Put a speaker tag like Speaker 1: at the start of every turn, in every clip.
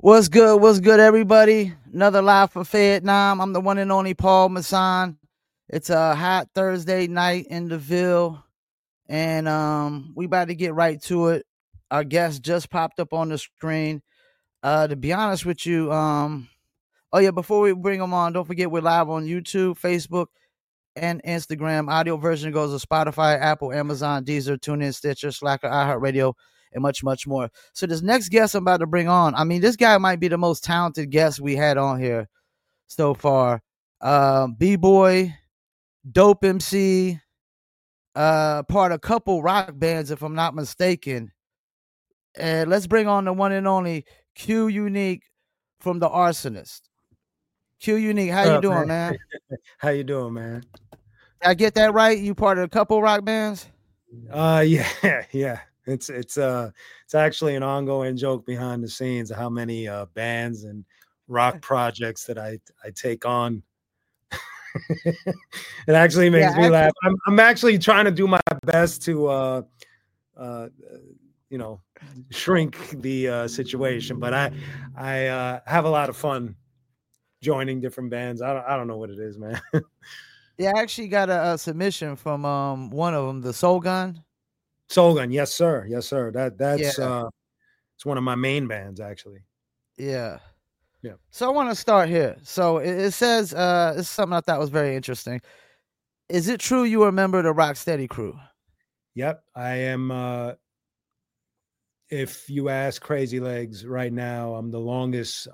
Speaker 1: What's good? What's good, everybody? Another live for Vietnam. I'm the one and only Paul Masson. It's a hot Thursday night in the Ville, and we about to get right to it. Our guest just popped up on the screen. To be honest with you, oh yeah, before we bring him on, don't forget we're live on YouTube, Facebook, and Instagram. Audio version goes to Spotify, Apple, Amazon, Deezer, TuneIn, Stitcher, Slacker, iHeartRadio, and much, much more. So this next guest I'm about to bring on, I mean, this guy might be the most talented guest we had on here so far. B-boy, dope MC, part of a couple rock bands, if I'm not mistaken. And let's bring on the one and only Q Unique from The Arsonist. Q Unique, how you doing, man?
Speaker 2: How you doing, man?
Speaker 1: Did I get that right? You part of a couple rock bands?
Speaker 2: Yeah. It's actually an ongoing joke behind the scenes of how many bands and rock projects that I take on. It actually makes me laugh. I'm actually trying to do my best to shrink the situation, but I have a lot of fun joining different bands. I don't know what it is, man.
Speaker 1: Yeah, I actually got a submission from one of them, the Soul Gun.
Speaker 2: Soul Gun, yes sir. That's it's one of my main bands, actually.
Speaker 1: Yeah. So I want to start here. So it says it's something I thought was very interesting. Is it true you were a member of the Rocksteady crew?
Speaker 2: Yep, I am. If you ask Crazy Legs right now, I'm the longest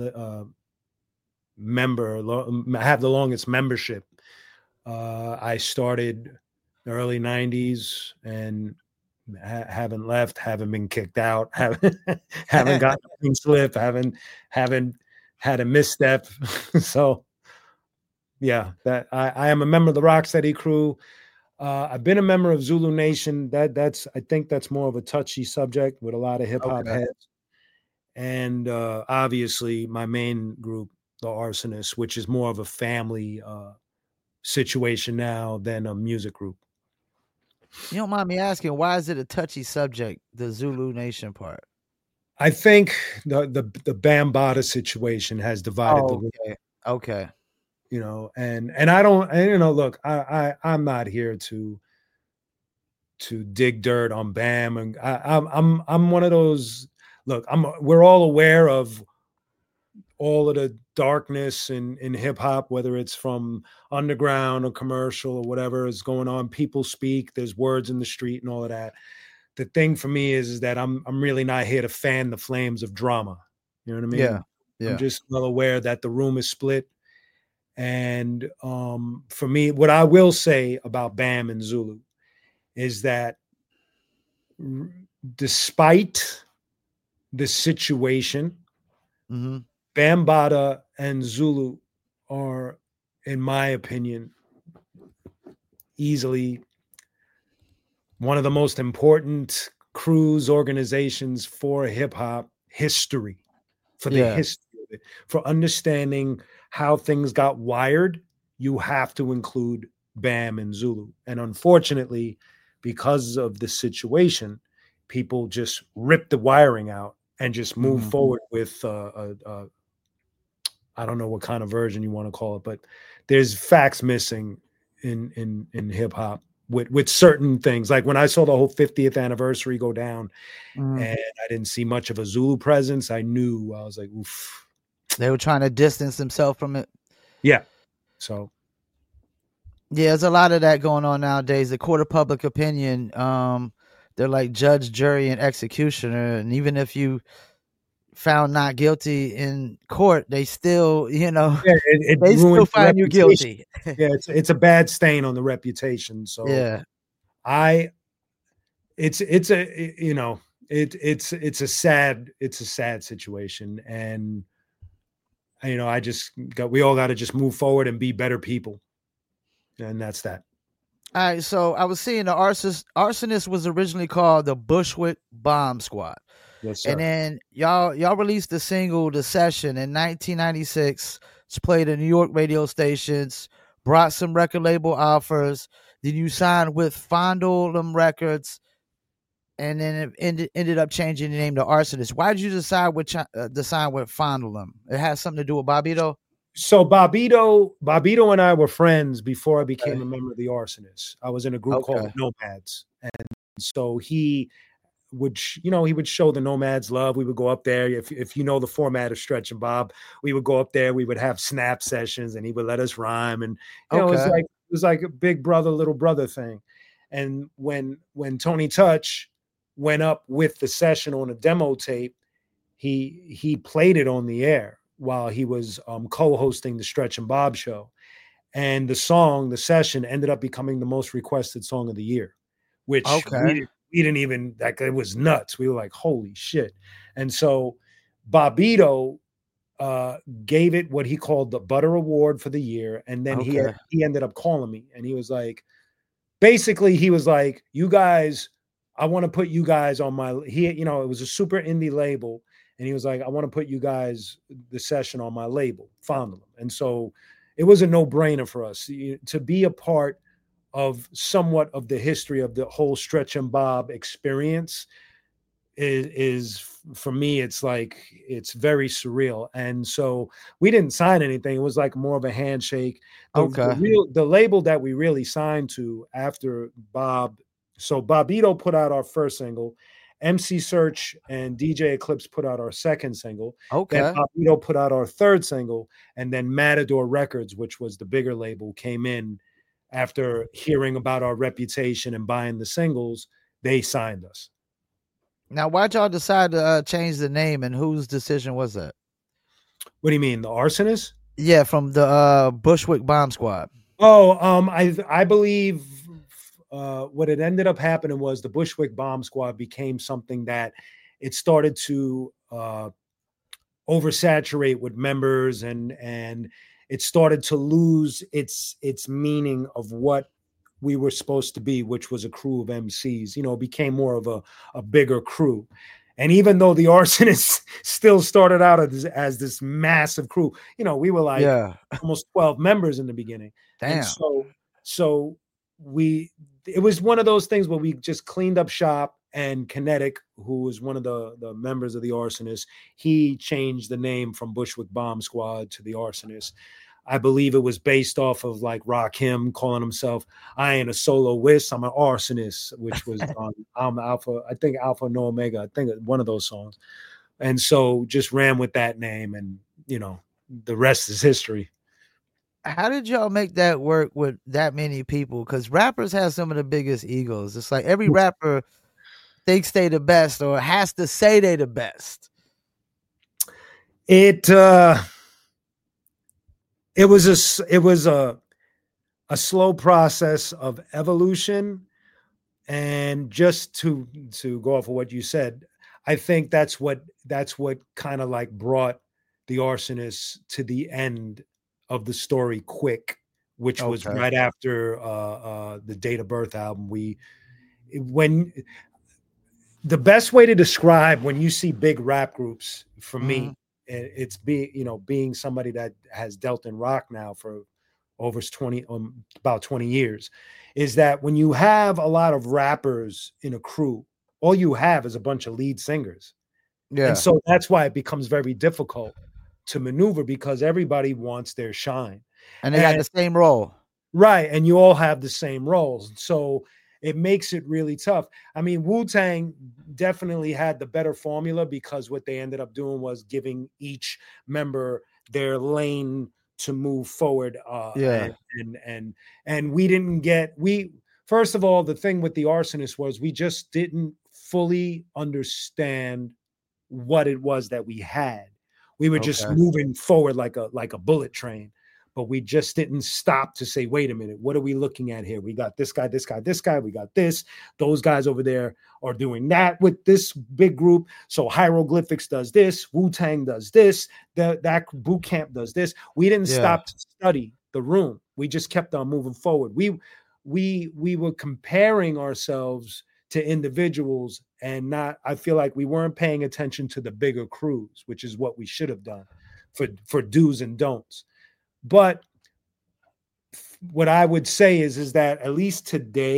Speaker 2: member. I have the longest membership. I started the early '90s and haven't left, haven't been kicked out, haven't gotten a clean slip, haven't had a misstep. So yeah, that I am a member of the Rocksteady crew. I've been a member of Zulu Nation. I think that's more of a touchy subject with a lot of hip hop heads. And obviously my main group, the Arsonists, which is more of a family situation now than a music group.
Speaker 1: You don't mind me asking, why is it a touchy subject, the Zulu Nation part?
Speaker 2: I think the Bambaataa situation has divided the room.
Speaker 1: Okay.
Speaker 2: You know, and I don't, and, you know, look, I'm not here to dig dirt on Bam, and I'm one of those. Look, we're all aware of all of the darkness in hip hop, whether it's from underground or commercial or whatever is going on. People speak, there's words in the street and all of that. The thing for me is that I'm really not here to fan the flames of drama. You know what I mean?
Speaker 1: Yeah.
Speaker 2: I'm just well aware that the room is split. And for me, what I will say about Bam and Zulu is that despite the situation, Bambaataa and Zulu are, in my opinion, easily one of the most important crews, organizations for hip hop history, for the history of it, for understanding how things got wired. You have to include Bam and Zulu. And unfortunately, because of the situation, people just rip the wiring out and just move forward with I don't know what kind of version you want to call it, but there's facts missing in hip hop with certain things. Like when I saw the whole 50th anniversary go down and I didn't see much of a Zulu presence, I knew, I was like, oof.
Speaker 1: They were trying to distance themselves from it.
Speaker 2: Yeah. So
Speaker 1: yeah, there's a lot of that going on nowadays. The court of public opinion, they're like judge, jury, and executioner. And even if you found not guilty in court, they still, they still find you guilty.
Speaker 2: Yeah, it's a bad stain on the reputation. So
Speaker 1: yeah,
Speaker 2: it's a sad situation. And we all got to just move forward and be better people. And that's that.
Speaker 1: All right. So I was seeing the Arsonist was originally called the Bushwick Bomb Squad.
Speaker 2: Yes, sir.
Speaker 1: And then y'all released the single "The Session" in 1996. It's played at New York radio stations, brought some record label offers. Then you signed with Fondle Records. and then it ended up changing the name to Arsonist. Why did you decide with Fondle 'Em? It has something to do with Bobbito?
Speaker 2: So Bobbito and I were friends before I became a member of the Arsonists. I was in a group called the Nomads, and so he would he would show the Nomads love. We would go up there. If you know the format of Stretch and Bob, we would go up there. We would have snap sessions, and he would let us rhyme. And it was like a big brother, little brother thing. And when Tony Touch went up with the session on a demo tape, he played it on the air while he was co-hosting the Stretch and Bob show. And the session ended up becoming the most requested song of the year, which we didn't even, like, it was nuts. We were like, holy shit. And so Bobbito gave it what he called the Butter Award for the year. And then he ended up calling me, and he was like, basically, he was like, you guys, I want to put you guys on my, it was a super indie label. And he was like, I want to put you guys, the session, on my label, Fondle 'Em. And so it was a no-brainer for us to be a part of somewhat of the history of the whole Stretch and Bob experience. Is for me, it's like, it's very surreal. And so we didn't sign anything. It was like more of a handshake. The label that we really signed to after Bob. So Bobbito put out our first single. MC Search and DJ Eclipse put out our second single. Then Bobbito put out our third single, and then Matador Records, which was the bigger label, came in after hearing about our reputation and buying the singles. They signed us.
Speaker 1: Now, why'd y'all decide to change the name, and whose decision was that?
Speaker 2: What do you mean, the Arsonists?
Speaker 1: Yeah, from the Bushwick Bomb Squad.
Speaker 2: I believe what had ended up happening was the Bushwick Bomb Squad became something that it started to oversaturate with members, and it started to lose its meaning of what we were supposed to be, which was a crew of MCs. It became more of a bigger crew. And even though the Arsonists still started out as this massive crew, we were like almost 12 members in the beginning.
Speaker 1: Damn.
Speaker 2: And so it was one of those things where we just cleaned up shop, and Kinetic, who was one of the members of the Arsonists, he changed the name from Bushwick Bomb Squad to the Arsonists. I believe it was based off of like Rakim calling himself, I ain't a soloist, I'm an arsonist, which was on Alpha, I think Alpha No Omega, I think one of those songs. And so just ran with that name, and the rest is history.
Speaker 1: How did y'all make that work with that many people? Because rappers have some of the biggest egos. It's like every rapper thinks they the best or has to say they the best.
Speaker 2: It was a slow process of evolution. And just to go off of what you said, I think that's what kind of like brought the Arsonists to the end of the story quick, which was right after the Date of Birth album. When the best way to describe when you see big rap groups, for me, it's being somebody that has dealt in rock now for over about 20 years, is that when you have a lot of rappers in a crew, all you have is a bunch of lead singers. Yeah. And so that's why it becomes very difficult to maneuver, because everybody wants their shine.
Speaker 1: And they got the same role.
Speaker 2: Right. And you all have the same roles. So it makes it really tough. I mean, Wu-Tang definitely had the better formula, because what they ended up doing was giving each member their lane to move forward. And first of all, the thing with the Arsonists was we just didn't fully understand what it was that we had. We were just moving forward like a bullet train, but we just didn't stop to say, wait a minute, what are we looking at here? We got this guy, this guy, this guy. We got this. Those guys over there are doing that with this big group. So Hieroglyphics does this. Wu-Tang does this. That Boot Camp does this. We didn't stop to study the room. We just kept on moving forward. We were comparing ourselves to individuals, and I feel like we weren't paying attention to the bigger crews, which is what we should have done for do's and don'ts. But what I would say is that at least today,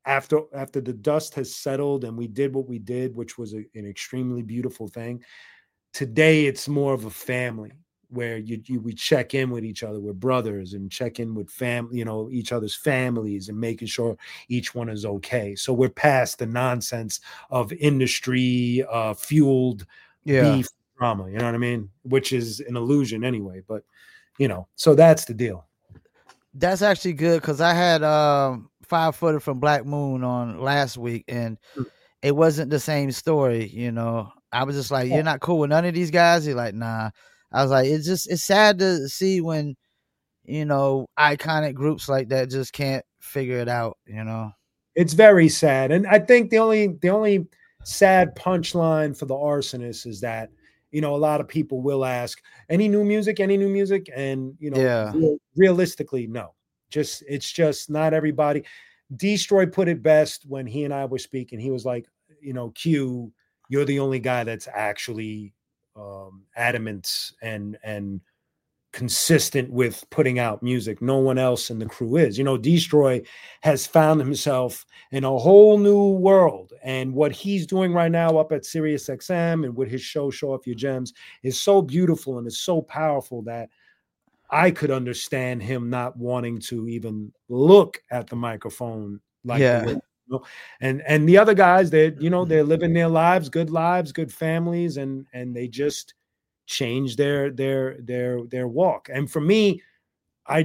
Speaker 2: after the dust has settled and we did what we did, which was an extremely beautiful thing, today it's more of a family where we check in with each other. We're brothers and check in with each other's families and making sure each one is okay. So we're past the nonsense of industry fueled beef drama, you know what I mean? Which is an illusion anyway, but so that's the deal.
Speaker 1: That's actually good because I had 5 Footer from Black Moon on last week, and it wasn't the same story. I was just like, "You're not cool with none of these guys." He's like, "Nah." I was like, it's sad to see when iconic groups like that just can't figure it out.
Speaker 2: It's very sad, and I think the only sad punchline for the Arsonists is that a lot of people will ask, any new music, and realistically, no. It's just not everybody. Destroy put it best when he and I were speaking. He was like, Q, you're the only guy that's actually adamant and consistent with putting out music. No one else in the crew is. Destroy has found himself in a whole new world, and what he's doing right now up at Sirius XM and with his show Show Off Your Gems is so beautiful and is so powerful that I could understand him not wanting to even look at the microphone the way, and the other guys, they're living their lives, good families, and they just change their walk. And for me, I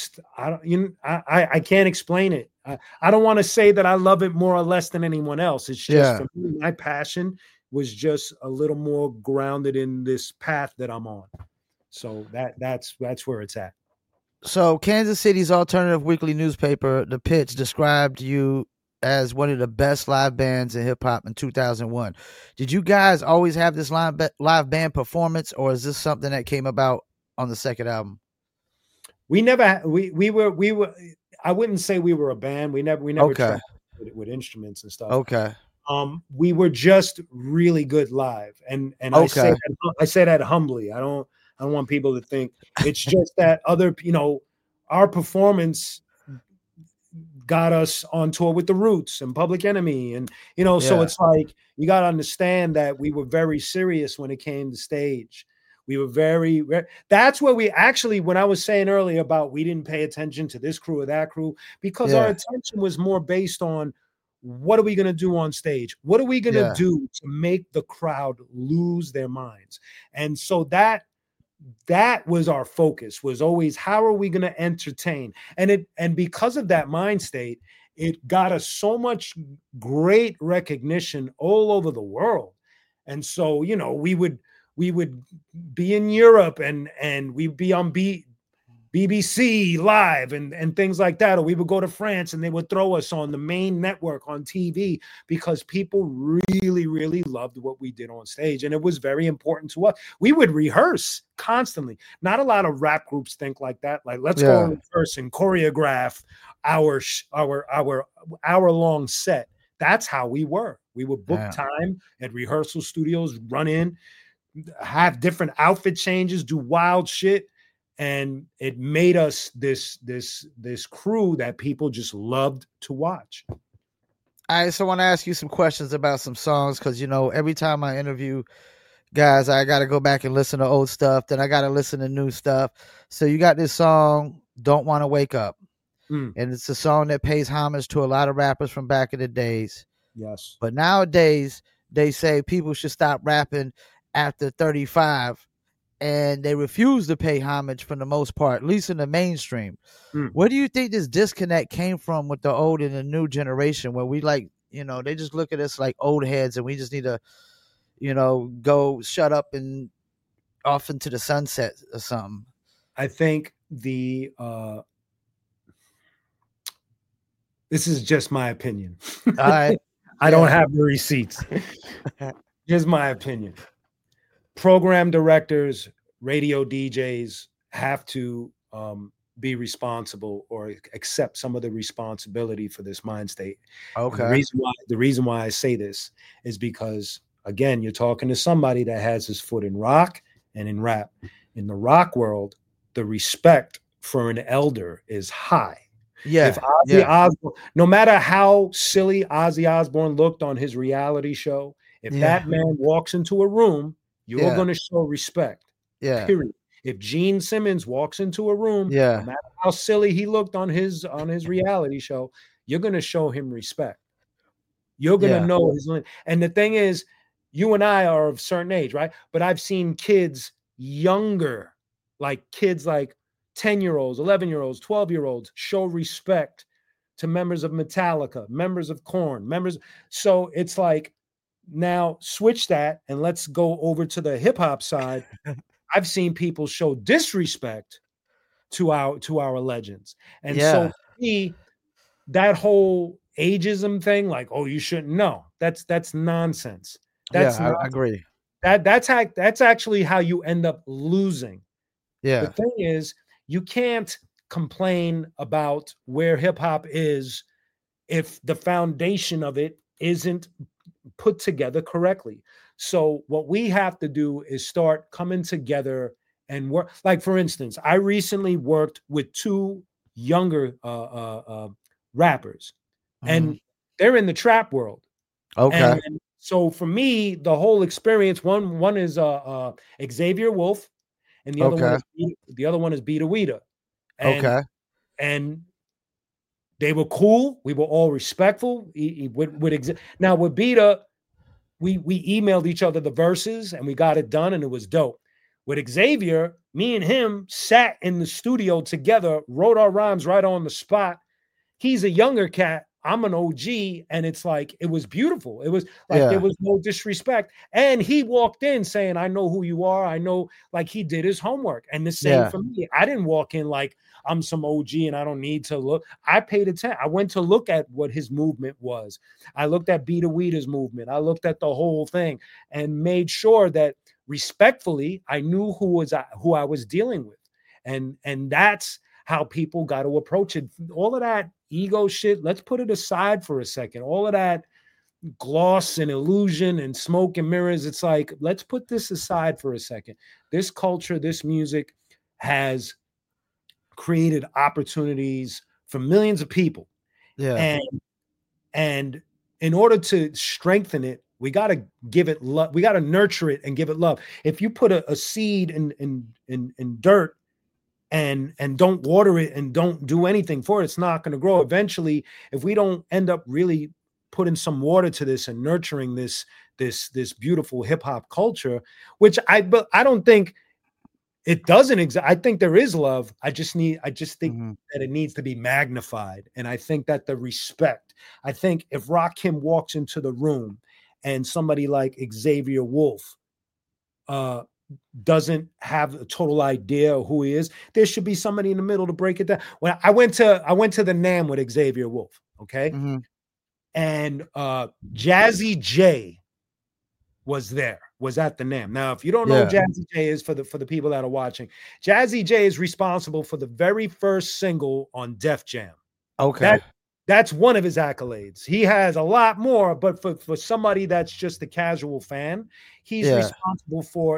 Speaker 2: can't explain it. I don't want to say that I love it more or less than anyone else. It's just for me, my passion was just a little more grounded in this path that I'm on. So that's where it's at.
Speaker 1: So Kansas City's alternative weekly newspaper, The Pitch, described you as one of the best live bands in hip hop in 2001. Did you guys always have this live band performance, or is this something that came about on the second album?
Speaker 2: We never, we were, I wouldn't say we were a band. We never tried with instruments and stuff.
Speaker 1: Okay.
Speaker 2: We were just really good live. And I say that humbly. I don't want people to think it's just that our performance got us on tour with the Roots and Public Enemy. And, so it's like, you got to understand that we were very serious when it came to stage. We were that's where we actually, when I was saying earlier about we didn't pay attention to this crew or that crew, because our attention was more based on what are we going to do on stage? What are we going to do to make the crowd lose their minds? And so that was our focus, was always, how are we going to entertain? And because of that mind state, it got us so much great recognition all over the world. And so, we would be in Europe and we'd be on BBC Live and things like that. Or we would go to France and they would throw us on the main network on TV because people really, really loved what we did on stage. And it was very important to us. We would rehearse constantly. Not a lot of rap groups think like that. Like, let's go and rehearse and choreograph our hour-long set. That's how we were. We would book time at rehearsal studios, run in, have different outfit changes, do wild shit. And it made us this crew that people just loved to watch.
Speaker 1: I also want to ask you some questions about some songs, because every time I interview guys, I got to go back and listen to old stuff, then I got to listen to new stuff. So you got this song, Don't Want to Wake Up. And it's a song that pays homage to a lot of rappers from back in the days.
Speaker 2: Yes.
Speaker 1: But nowadays, they say people should stop rapping after 35. And they refuse to pay homage for the most part, at least in the mainstream. Where do you think this disconnect came from with the old and the new generation, where we they just look at us like old heads and we just need to, go shut up and off into the sunset or something?
Speaker 2: I think this is just my opinion.
Speaker 1: All right.
Speaker 2: I don't have the receipts. Here's my opinion. Program directors, radio DJs have to be responsible or accept some of the responsibility for this mind state.
Speaker 1: Okay.
Speaker 2: The reason why I say this is because, again, you're talking to somebody that has his foot in rock and in rap. In the rock world, the respect for an elder is high. If
Speaker 1: Yeah.
Speaker 2: Ozzy
Speaker 1: Yeah.
Speaker 2: Osbourne, no matter how silly Ozzy Osbourne looked on his reality show, if
Speaker 1: Yeah.
Speaker 2: that man walks into a room, you're
Speaker 1: Yeah.
Speaker 2: going to show respect.
Speaker 1: Yeah.
Speaker 2: Period. If Gene Simmons walks into a room, no
Speaker 1: Yeah.
Speaker 2: matter how silly he looked on his reality show, you're going to show him respect. You're going to
Speaker 1: Yeah.
Speaker 2: know his limit. And the thing is, you and I are of a certain age, right? But I've seen kids younger, like kids like 10-year-olds, 11-year-olds, 12-year-olds show respect to members of Metallica, members of Korn, members. So it's like, now switch that and let's go over to the hip hop side. I've seen people show disrespect to our legends. And so
Speaker 1: Yeah.
Speaker 2: for me, that whole ageism thing, like, oh, you shouldn't know. That's nonsense.
Speaker 1: Yeah.
Speaker 2: That's
Speaker 1: I
Speaker 2: not
Speaker 1: agree.
Speaker 2: that's actually how you end up losing. The
Speaker 1: Yeah.
Speaker 2: thing is, you can't complain about where hip hop is if the foundation of it isn't put together correctly. So what we have to do is start coming together and work. Like, for instance, I recently worked with two younger rappers,
Speaker 1: Mhm.
Speaker 2: and they're in the trap world.
Speaker 1: Okay.
Speaker 2: And so for me, the whole experience, one is Xavier Wolf, and
Speaker 1: Okay.
Speaker 2: the other one is Beta Weeda. And
Speaker 1: Okay.
Speaker 2: and they were cool. We were all respectful. Now with Beta, we emailed each other the verses and we got it done and it was dope. With Xavier, me and him sat in the studio together, wrote our rhymes right on the spot. He's a younger cat. I'm an OG. And it's like, it was beautiful. It was like, there
Speaker 1: Yeah.
Speaker 2: was no disrespect. And he walked in saying, I know who you are. I know, like, he did his homework. And the same
Speaker 1: Yeah.
Speaker 2: for me. I didn't walk in like I'm some OG and I don't need to look. I paid attention. I went to look at what his movement was. I looked at Beta Weeda's movement. I looked at the whole thing and made sure that respectfully, I knew who I was dealing with. And that's how people got to approach it. All of that ego shit, let's put it aside for a second. All of that gloss and illusion and smoke and mirrors, it's like, let's put this aside for a second. This culture, this music has created opportunities for millions of people.
Speaker 1: Yeah.
Speaker 2: And in order to strengthen it, we got to give it love. We got to nurture it and give it love. If you put a seed in dirt and don't water it and don't do anything for it, it's not going to grow. Eventually, if we don't end up really putting some water to this and nurturing this beautiful hip hop culture, which I don't think it doesn't exist. I think there is love. I just think that it needs to be magnified. And I think that the respect, I think if Rakim walks into the room and somebody like Xavier Wolf doesn't have a total idea of who he is, there should be somebody in the middle to break it down. When I went to the NAMM with Xavier Wolf, okay?
Speaker 1: Mm-hmm.
Speaker 2: And Jazzy J was at the NAMM. Now, if you don't know who Jazzy J is, for the people that are watching, Jazzy J is responsible for the very first single on Def Jam.
Speaker 1: Okay.
Speaker 2: That's one of his accolades. He has a lot more, but for somebody that's just a casual fan, he's responsible for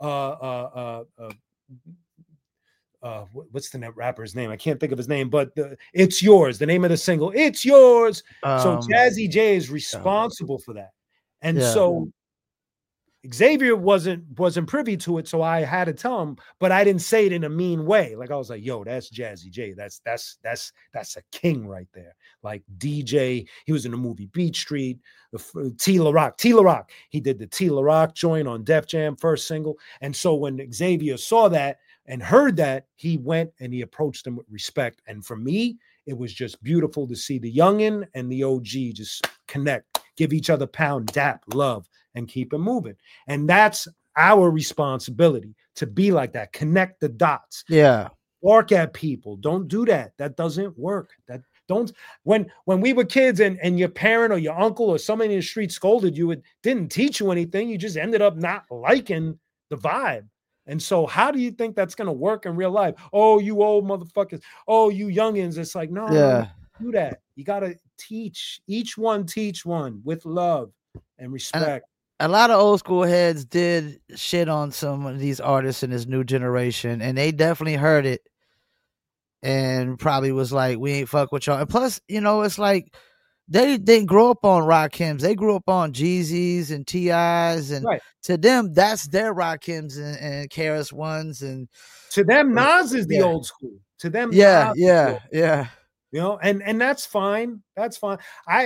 Speaker 2: what's the rapper's name? I can't think of his name, but It's Yours, the name of the single, It's Yours. So Jazzy J is responsible for that. And so Xavier wasn't privy to it, so I had to tell him, but I didn't say it in a mean way. Like, I was like, yo, that's Jazzy J. That's a king right there. Like DJ, he was in the movie Beat Street, T La Rock. He did the T La Rock joint on Def Jam, first single. And so when Xavier saw that and heard that, he went and he approached him with respect. And for me, it was just beautiful to see the youngin and the OG just connect, give each other pound, dap, love, and keep it moving. And that's our responsibility, to be like that. Connect the dots.
Speaker 1: Yeah.
Speaker 2: Bark at people. Don't do that. That doesn't work. When we were kids and your parent or your uncle or somebody in the street scolded you, it didn't teach you anything. You just ended up not liking the vibe. And so how do you think that's going to work in real life? Oh, you old motherfuckers. Oh, you youngins. It's like, no, do that. You got to teach one with love and respect.
Speaker 1: A lot of old school heads did shit on some of these artists in this new generation, and they definitely heard it and probably was like, we ain't fuck with y'all. And plus, it's like they didn't grow up on Rakims. They grew up on Jeezys and T.I.s, and
Speaker 2: Right.
Speaker 1: to them, that's their Rakims and KRS Ones. And
Speaker 2: to them, Nas is the old school. To them,
Speaker 1: yeah.
Speaker 2: You know, and that's fine. That's fine.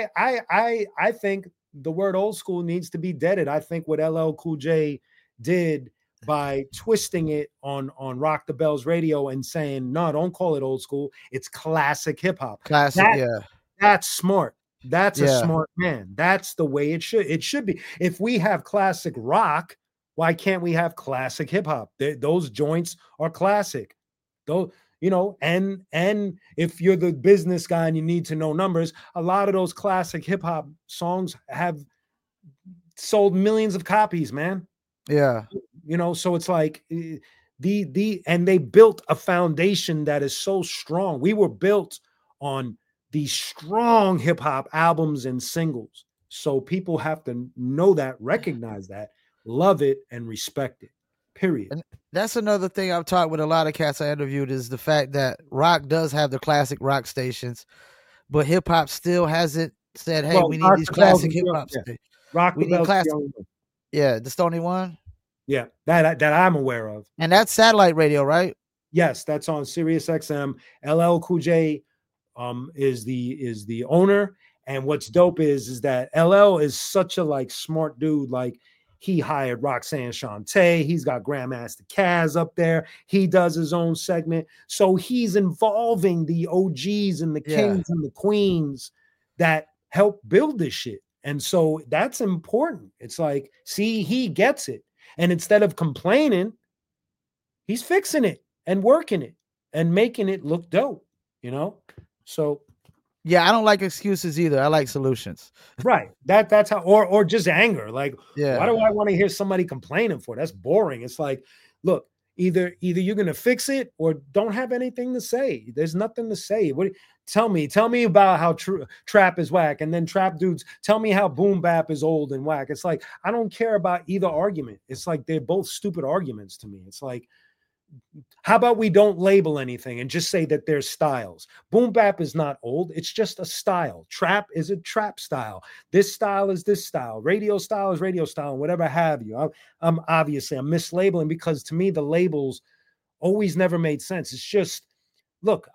Speaker 2: I think the word old school needs to be deaded. I think what LL Cool J did by twisting it on Rock the Bells radio and saying, no, don't call it old school. It's classic hip hop.
Speaker 1: Classic,
Speaker 2: That's smart. That's a smart man. That's the way it should be. If we have classic rock, why can't we have classic hip hop? Those joints are classic. Those, and if you're the business guy and you need to know numbers, a lot of those classic hip hop songs have sold millions of copies, man.
Speaker 1: Yeah.
Speaker 2: So it's like and they built a foundation that is so strong. We were built on these strong hip hop albums and singles. So people have to know that, recognize that, love it, and respect it. Period.
Speaker 1: And that's another thing I've talked with a lot of cats I interviewed, is the fact that rock does have the classic rock stations, but hip hop still hasn't said, hey, we need these classic hip hop stations.
Speaker 2: Rock the Bells.
Speaker 1: Yeah, the Stony one.
Speaker 2: Yeah, that I'm aware of.
Speaker 1: And that's satellite radio, right?
Speaker 2: Yes, that's on Sirius XM. LL Cool J is the owner. And what's dope is that LL is such a smart dude. Like, he hired Roxanne Shante. He's got Grandmaster Caz up there. He does his own segment. So he's involving the OGs and the kings and the queens that help build this shit. And so that's important. It's like, see, he gets it. And instead of complaining, he's fixing it and working it and making it look dope, So
Speaker 1: yeah, I don't like excuses either. I like solutions.
Speaker 2: Right. That's how, or just anger. Like, why do I want to hear somebody complaining for? That's boring. It's like, look, either you're gonna fix it or don't have anything to say. There's nothing to say. Tell me about how trap is whack, and then trap dudes tell me how boom bap is old and whack. It's like, I don't care about either argument. It's like they're both stupid arguments to me. It's like, how about we don't label anything and just say that there's styles? Boom bap is not old. It's just a style. Trap is a trap style. This style is this style. Radio style is radio style, and whatever have you. I'm mislabeling, because to me, the labels always never made sense. It's just, look,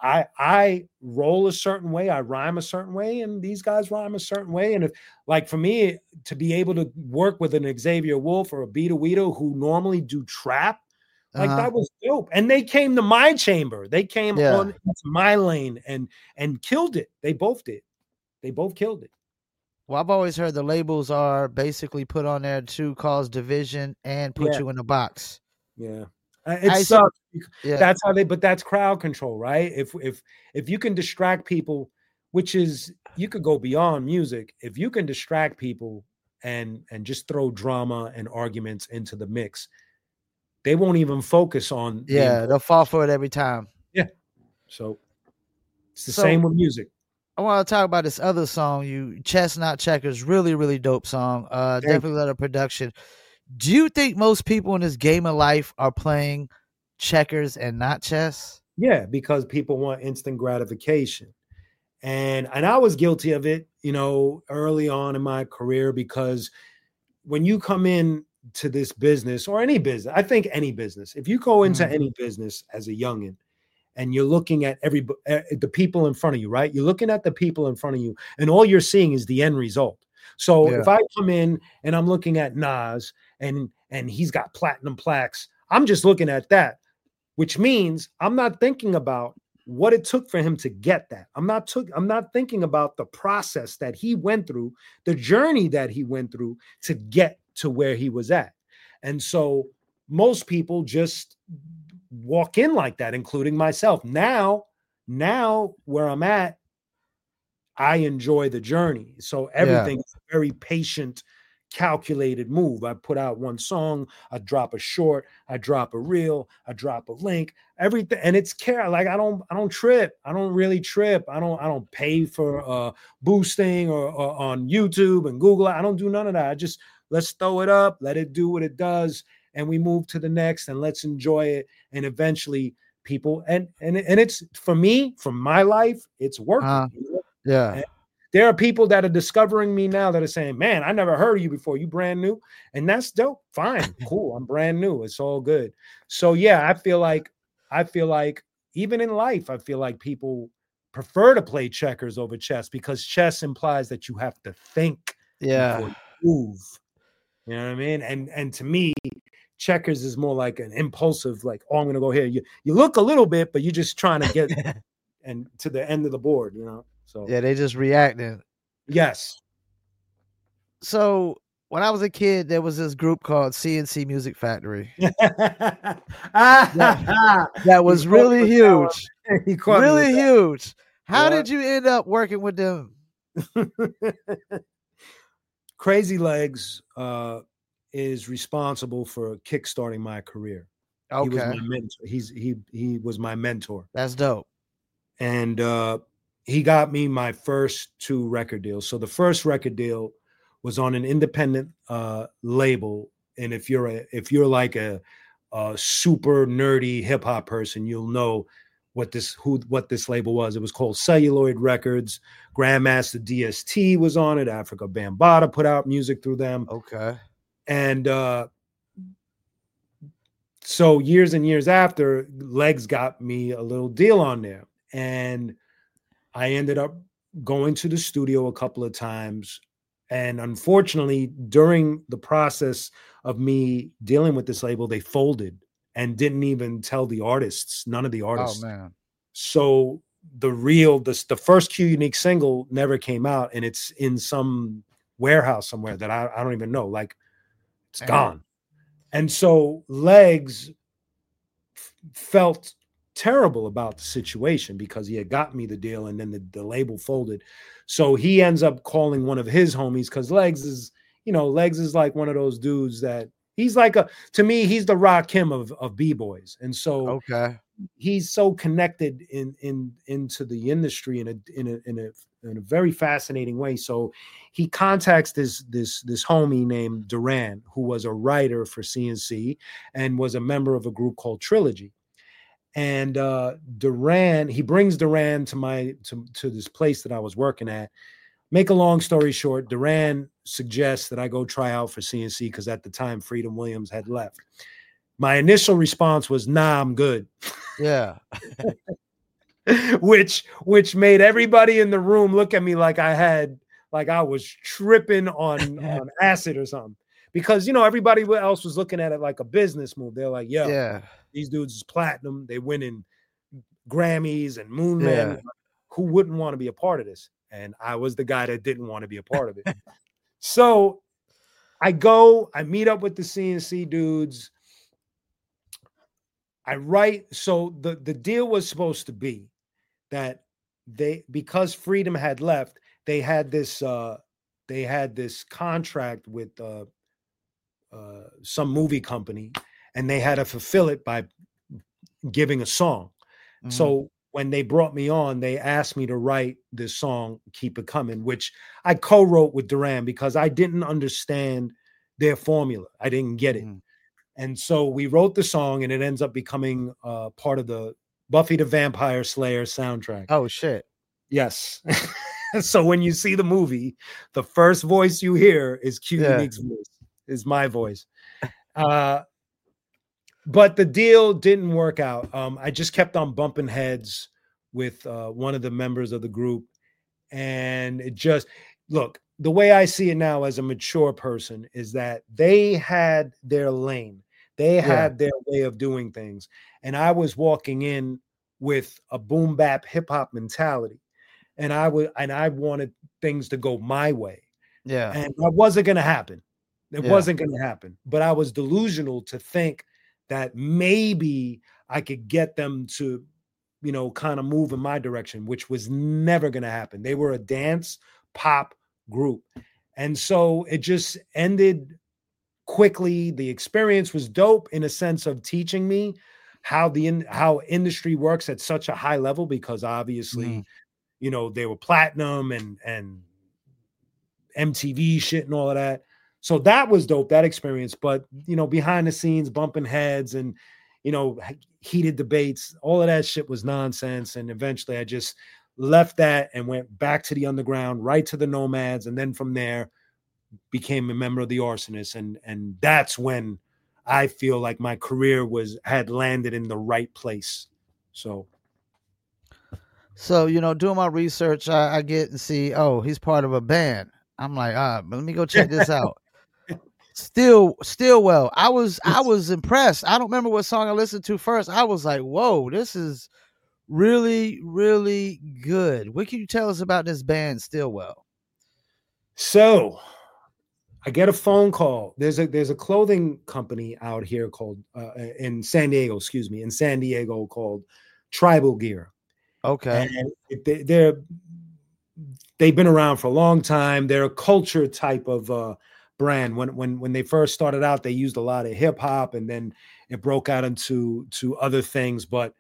Speaker 2: I roll a certain way. I rhyme a certain way, and these guys rhyme a certain way. And if, like, for me to be able to work with an Xavier Wolf or a Beta Weedo who normally do trap, that was dope. And they came to my chamber. They came on my lane and killed it. They both did. They both killed it.
Speaker 1: Well, I've always heard the labels are basically put on there to cause division and put you in a box.
Speaker 2: Yeah. It sucks. That's how but that's crowd control, right? If you can distract people, which is, you could go beyond music. If you can distract people and just throw drama and arguments into the mix, they won't even focus on.
Speaker 1: They'll fall for it every time.
Speaker 2: Yeah. So it's the same with music.
Speaker 1: I want to talk about this other song, Chestnut Checkers. Really, really dope song. Definitely love the production. Do you think most people in this game of life are playing checkers and not chess?
Speaker 2: Yeah, because people want instant gratification. And I was guilty of it, early on in my career, because when you come in to this business, or any business, I think any business, if you go into any business as a youngin and you're looking at the people in front of you, right? You're looking at the people in front of you, and all you're seeing is the end result. So if I come in and I'm looking at Nas and he's got platinum plaques, I'm just looking at that, which means I'm not thinking about what it took for him to get that. I'm not thinking about the process that he went through, the journey that he went through to get to where he was at. And so most people just walk in like that, including myself. Now where I'm at, I enjoy the journey. So everything's very patient, calculated move. I put out one song, I drop a short, I drop a reel, I drop a link, everything. And it's like, I don't trip. I don't really trip. I don't pay for boosting or on YouTube and Google. I don't do none of that. I just, let's throw it up, let it do what it does, and we move to the next, and let's enjoy it. And eventually people, and it's, for me, from my life, it's working.
Speaker 1: Yeah.
Speaker 2: And there are people that are discovering me now that are saying, man, I never heard of you before. You brand new. And that's dope. Fine. Cool. I'm brand new. It's all good. So yeah, I feel like even in life, I feel like people prefer to play checkers over chess, because chess implies that you have to think before you move. You know what I mean? And to me, checkers is more like an impulsive, like, oh, I'm gonna go here. You look a little bit, but you're just trying to get and to the end of the board, you know. So
Speaker 1: yeah, they just reacting.
Speaker 2: Yes.
Speaker 1: So when I was a kid, there was this group called CNC Music Factory. that was really huge. Really huge. How did you end up working with them?
Speaker 2: Crazy Legs is responsible for kickstarting my career.
Speaker 1: Okay.
Speaker 2: He was my mentor. He was my mentor.
Speaker 1: That's dope.
Speaker 2: And he got me my first 2 record deals. So the first record deal was on an independent label. And if you're like a super nerdy hip hop person, you'll know what this label was. It was called Celluloid Records. Grandmaster DST was on it. Africa Bambaataa put out music through them.
Speaker 1: Okay.
Speaker 2: And so years and years after, Legs got me a little deal on there. And I ended up going to the studio a couple of times. And unfortunately, during the process of me dealing with this label, they folded and didn't even tell the artists, none of the artists.
Speaker 1: Oh, man.
Speaker 2: So the first Q Unique single never came out, and it's in some warehouse somewhere that I don't even know. Like, it's gone. And so Legs felt terrible about the situation because he had got me the deal, and then the label folded. So he ends up calling one of his homies, because Legs is like one of those dudes that he's like to me, he's the Rakim of B-boys. And so he's so connected into the industry in a very fascinating way. So he contacts this homie named Duran, who was a writer for CNC and was a member of a group called Trilogy. And he brings Duran to this place that I was working at. Make a long story short, Duran suggests that I go try out for CNC, because at the time Freedom Williams had left. My initial response was, nah, I'm good.
Speaker 1: Yeah.
Speaker 2: which made everybody in the room look at me like I was tripping on acid or something. Because, everybody else was looking at it like a business move. They're like, yo, these dudes is platinum. They winning Grammys and Moon Men. Who wouldn't want to be a part of this? And I was the guy that didn't want to be a part of it. So I meet up with the CNC dudes. I write. So the deal was supposed to be that because Freedom had left, they had this contract with some movie company, and they had to fulfill it by giving a song. Mm-hmm. So when they brought me on, they asked me to write this song, Keep It Coming, which I co-wrote with Duran because I didn't understand their formula. I didn't get it. Mm-hmm. And so we wrote the song, and it ends up becoming part of the Buffy the Vampire Slayer soundtrack.
Speaker 1: Oh, shit.
Speaker 2: Yes. So when you see the movie, the first voice you hear is Q Unique's voice, is my voice. But the deal didn't work out. I just kept on bumping heads with one of the members of the group. And it just, look, the way I see it now as a mature person is that they had their lane. They had their way of doing things. And I was walking in with a boom bap hip hop mentality. And I wanted things to go my way.
Speaker 1: Yeah.
Speaker 2: And that wasn't going to happen. It wasn't going to happen. But I was delusional to think that maybe I could get them to, kind of move in my direction, which was never going to happen. They were a dance pop group. And so it just ended quickly. The experience was dope in a sense of teaching me how industry works at such a high level, because obviously, they were platinum and MTV shit and all of that. So that was dope, that experience. But, behind the scenes, bumping heads and, heated debates. All of that shit was nonsense. And eventually I just left that and went back to the underground, right to the Nomads. And then from there became a member of the Arsonists. And that's when I feel like my career had landed in the right place. So,
Speaker 1: doing my research, I get and see, oh, he's part of a band. I'm like, but let me go check this out. Stillwell. I was impressed. I don't remember what song I listened to first. I was like, whoa, this is really, really good. What can you tell us about this band, Stillwell?
Speaker 2: So I get a phone call. There's a clothing company out here called in San Diego called Tribal Gear.
Speaker 1: Okay.
Speaker 2: And they've been around for a long time. They're a culture type of brand. When they first started out, they used a lot of hip hop, and then it broke out into other things. But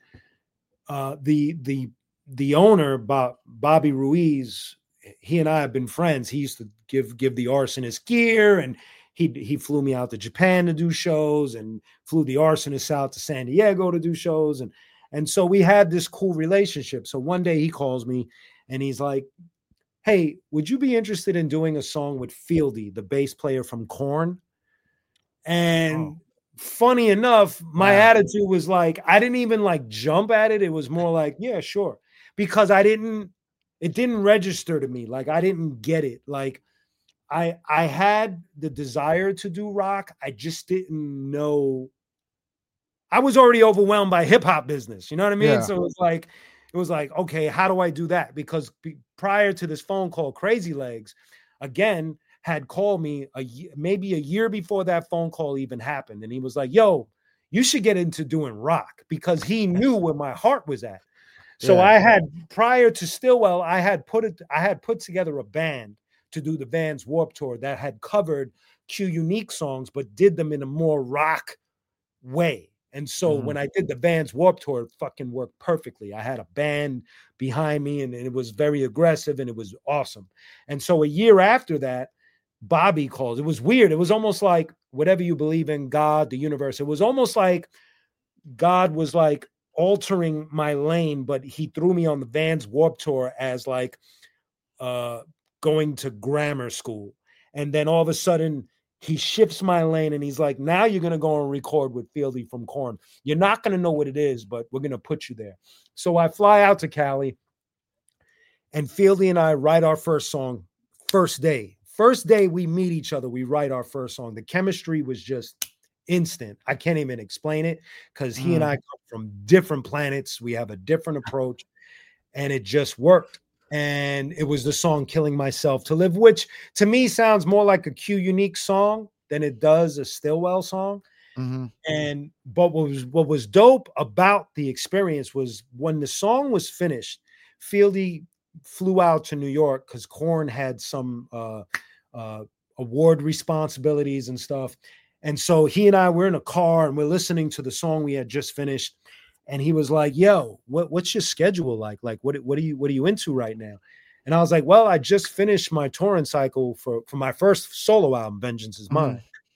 Speaker 2: the owner, Bobby Ruiz, he and I have been friends. He used to give the Arsonist gear, and he flew me out to Japan to do shows, and flew the Arsonists out to San Diego to do shows, and so we had this cool relationship. So one day he calls me and he's like, "Hey, would you be interested in doing a song with Fieldy, the bass player from Korn?" And funny enough, my attitude was like, I didn't even like jump at it. It was more like, yeah, sure. Because it didn't register to me. Like, I didn't get it. Like, I had the desire to do rock. I just didn't know. I was already overwhelmed by hip hop business. You know what I mean?
Speaker 1: Yeah.
Speaker 2: So it was like, okay, how do I do that? Because prior to this phone call, Crazy Legs, again, had called me maybe a year before that phone call even happened. And he was like, yo, you should get into doing rock, because he knew where my heart was at. So I had, prior to Stillwell, I had put together a band to do the Vans Warped Tour that had covered Q Unique songs, but did them in a more rock way. And so when I did the Vans Warped Tour, it fucking worked perfectly. I had a band behind me, and it was very aggressive, and it was awesome. And so a year after that, Bobby calls. It was weird. It was almost like, whatever you believe in, God, the universe, it was almost like God was like altering my lane, but he threw me on the Vans Warped Tour as like going to grammar school. And then all of a sudden he shifts my lane, and he's like, now you're going to go and record with Fieldy from Korn. You're not going to know what it is, but we're going to put you there. So I fly out to Cali, and Fieldy and I write our first song. First day we meet each other, we write our first song. The chemistry was just instant. I can't even explain it, because he and I come from different planets. We have a different approach, and it just worked. And it was the song Killing Myself to Live, which to me sounds more like a Q Unique song than it does a Stillwell song. But what was dope about the experience was, when the song was finished, Fieldy flew out to New York because Korn had some award responsibilities and stuff. And so he and I were in a car, and we're listening to the song we had just finished. And he was like, yo, what's your schedule like? Like, what are you into right now? And I was like, well, I just finished my touring cycle for my first solo album, Vengeance Is Mine.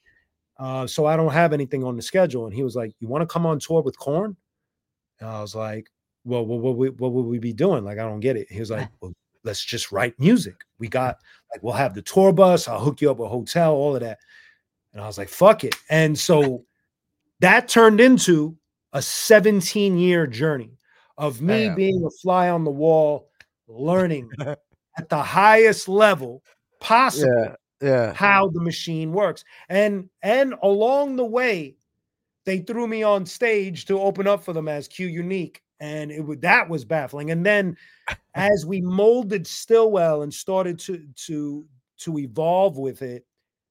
Speaker 2: So I don't have anything on the schedule. And he was like, you want to come on tour with Korn? And I was like, well, what would we be doing? Like, I don't get it. He was like, well, let's just write music. We got, like, we'll have the tour bus. I'll hook you up a hotel, all of that. And I was like, fuck it. And so that turned into a 17-year journey of me being a fly on the wall, learning at the highest level possible how the machine works. And along the way, they threw me on stage to open up for them as Q Unique. And that was baffling. And then as we molded Stillwell and started to evolve with it,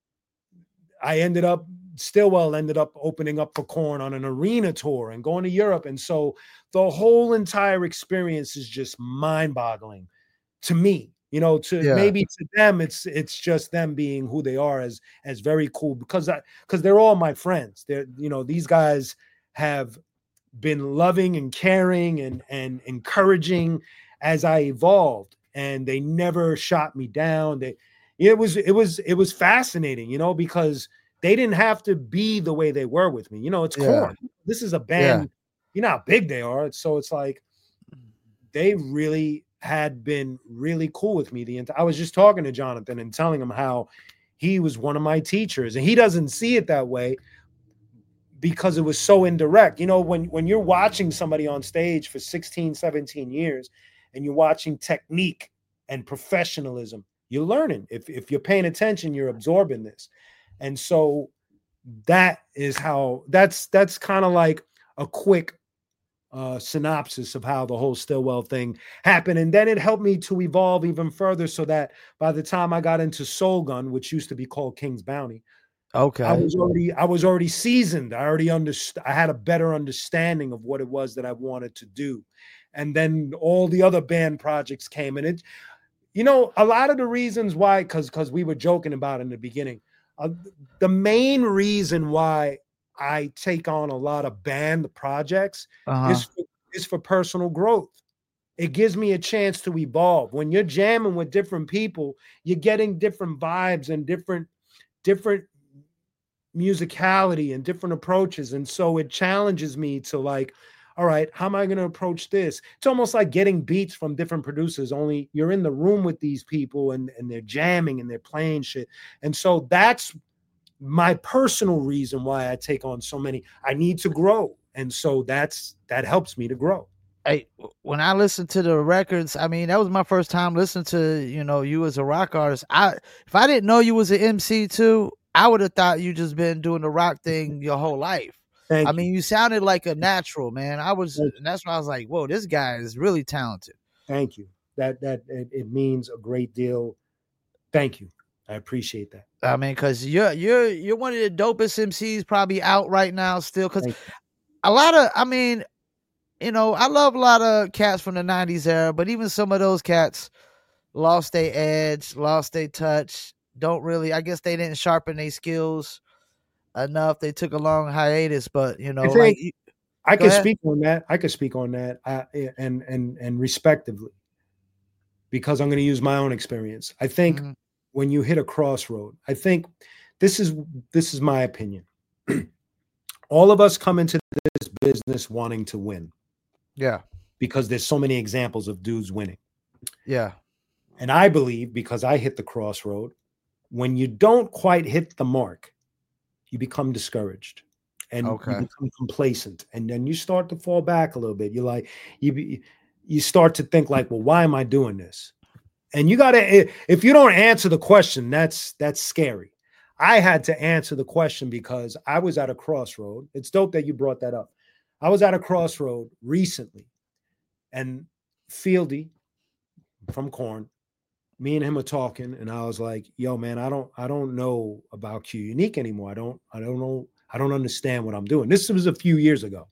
Speaker 2: Stillwell ended up opening up for Korn on an arena tour and going to Europe. And so the whole entire experience is just mind-boggling to me. Maybe to them, it's just them being who they are as very cool, because they're all my friends. These guys have been loving and caring and encouraging as I evolved, and they never shot me down. It was fascinating, because they didn't have to be the way they were with me. You know, it's Korn. This is a band. You know how big they are. So it's like they really had been really cool with me. I was just talking to Jonathan and telling him how he was one of my teachers, and he doesn't see it that way because it was so indirect. You know, when you're watching somebody on stage for 16, 17 years and you're watching technique and professionalism, you're learning. If you're paying attention, you're absorbing this. And so that is how that's kind of like a quick synopsis of how the whole Stillwell thing happened. And then it helped me to evolve even further so that by the time I got into Soul Gun, which used to be called King's Bounty,
Speaker 1: okay,
Speaker 2: I was already seasoned. I already understood. I had a better understanding of what it was that I wanted to do. And then all the other band projects came, and it, you know, a lot of the reasons why, because we were joking about it in the beginning, the main reason why I take on a lot of band projects is for personal growth. It gives me a chance to evolve. When you're jamming with different people, you're getting different vibes and different musicality and different approaches. And so it challenges me to like, all right, how am I going to approach this? It's almost like getting beats from different producers, only you're in the room with these people and they're jamming and they're playing shit. And so that's my personal reason why I take on so many. I need to grow. And so that helps me to grow.
Speaker 1: Hey, when I listened to the records, I mean, that was my first time listening to, you know, you as a rock artist. If I didn't know you was an MC too, I would have thought you just been doing the rock thing your whole life. I mean, you sounded like a natural, man. And that's why I was like, whoa, this guy is really talented.
Speaker 2: Thank you. That it means a great deal. Thank you. I appreciate that.
Speaker 1: I mean, because you're one of the dopest MCs probably out right now still. Because a lot of, I mean, you know, I love a lot of cats from the 90s era, but even some of those cats lost their edge, lost their touch. Don't really, I guess they didn't sharpen their skills enough. They took a long hiatus, but you know,
Speaker 2: I could speak on that. I could speak on that, and respectively, because I'm going to use my own experience. I think when you hit a crossroad, I think this is my opinion. All of us come into this business wanting to win.
Speaker 1: Yeah.
Speaker 2: Because there's so many examples of dudes winning.
Speaker 1: Yeah.
Speaker 2: And I believe, because I hit the crossroad, when you don't quite hit the mark, you become discouraged and you become complacent. And then you start to fall back a little bit. You're like, you start to think like, well, why am I doing this? And you got to, if you don't answer the question, that's scary. I had to answer the question because I was at a crossroad. It's dope that you brought that up. I was at a crossroad recently, and Fieldy from Korn, me and him are talking, and I was like, yo, man, I don't know about Q Unique anymore. I don't know. I don't understand what I'm doing. This was a few years ago.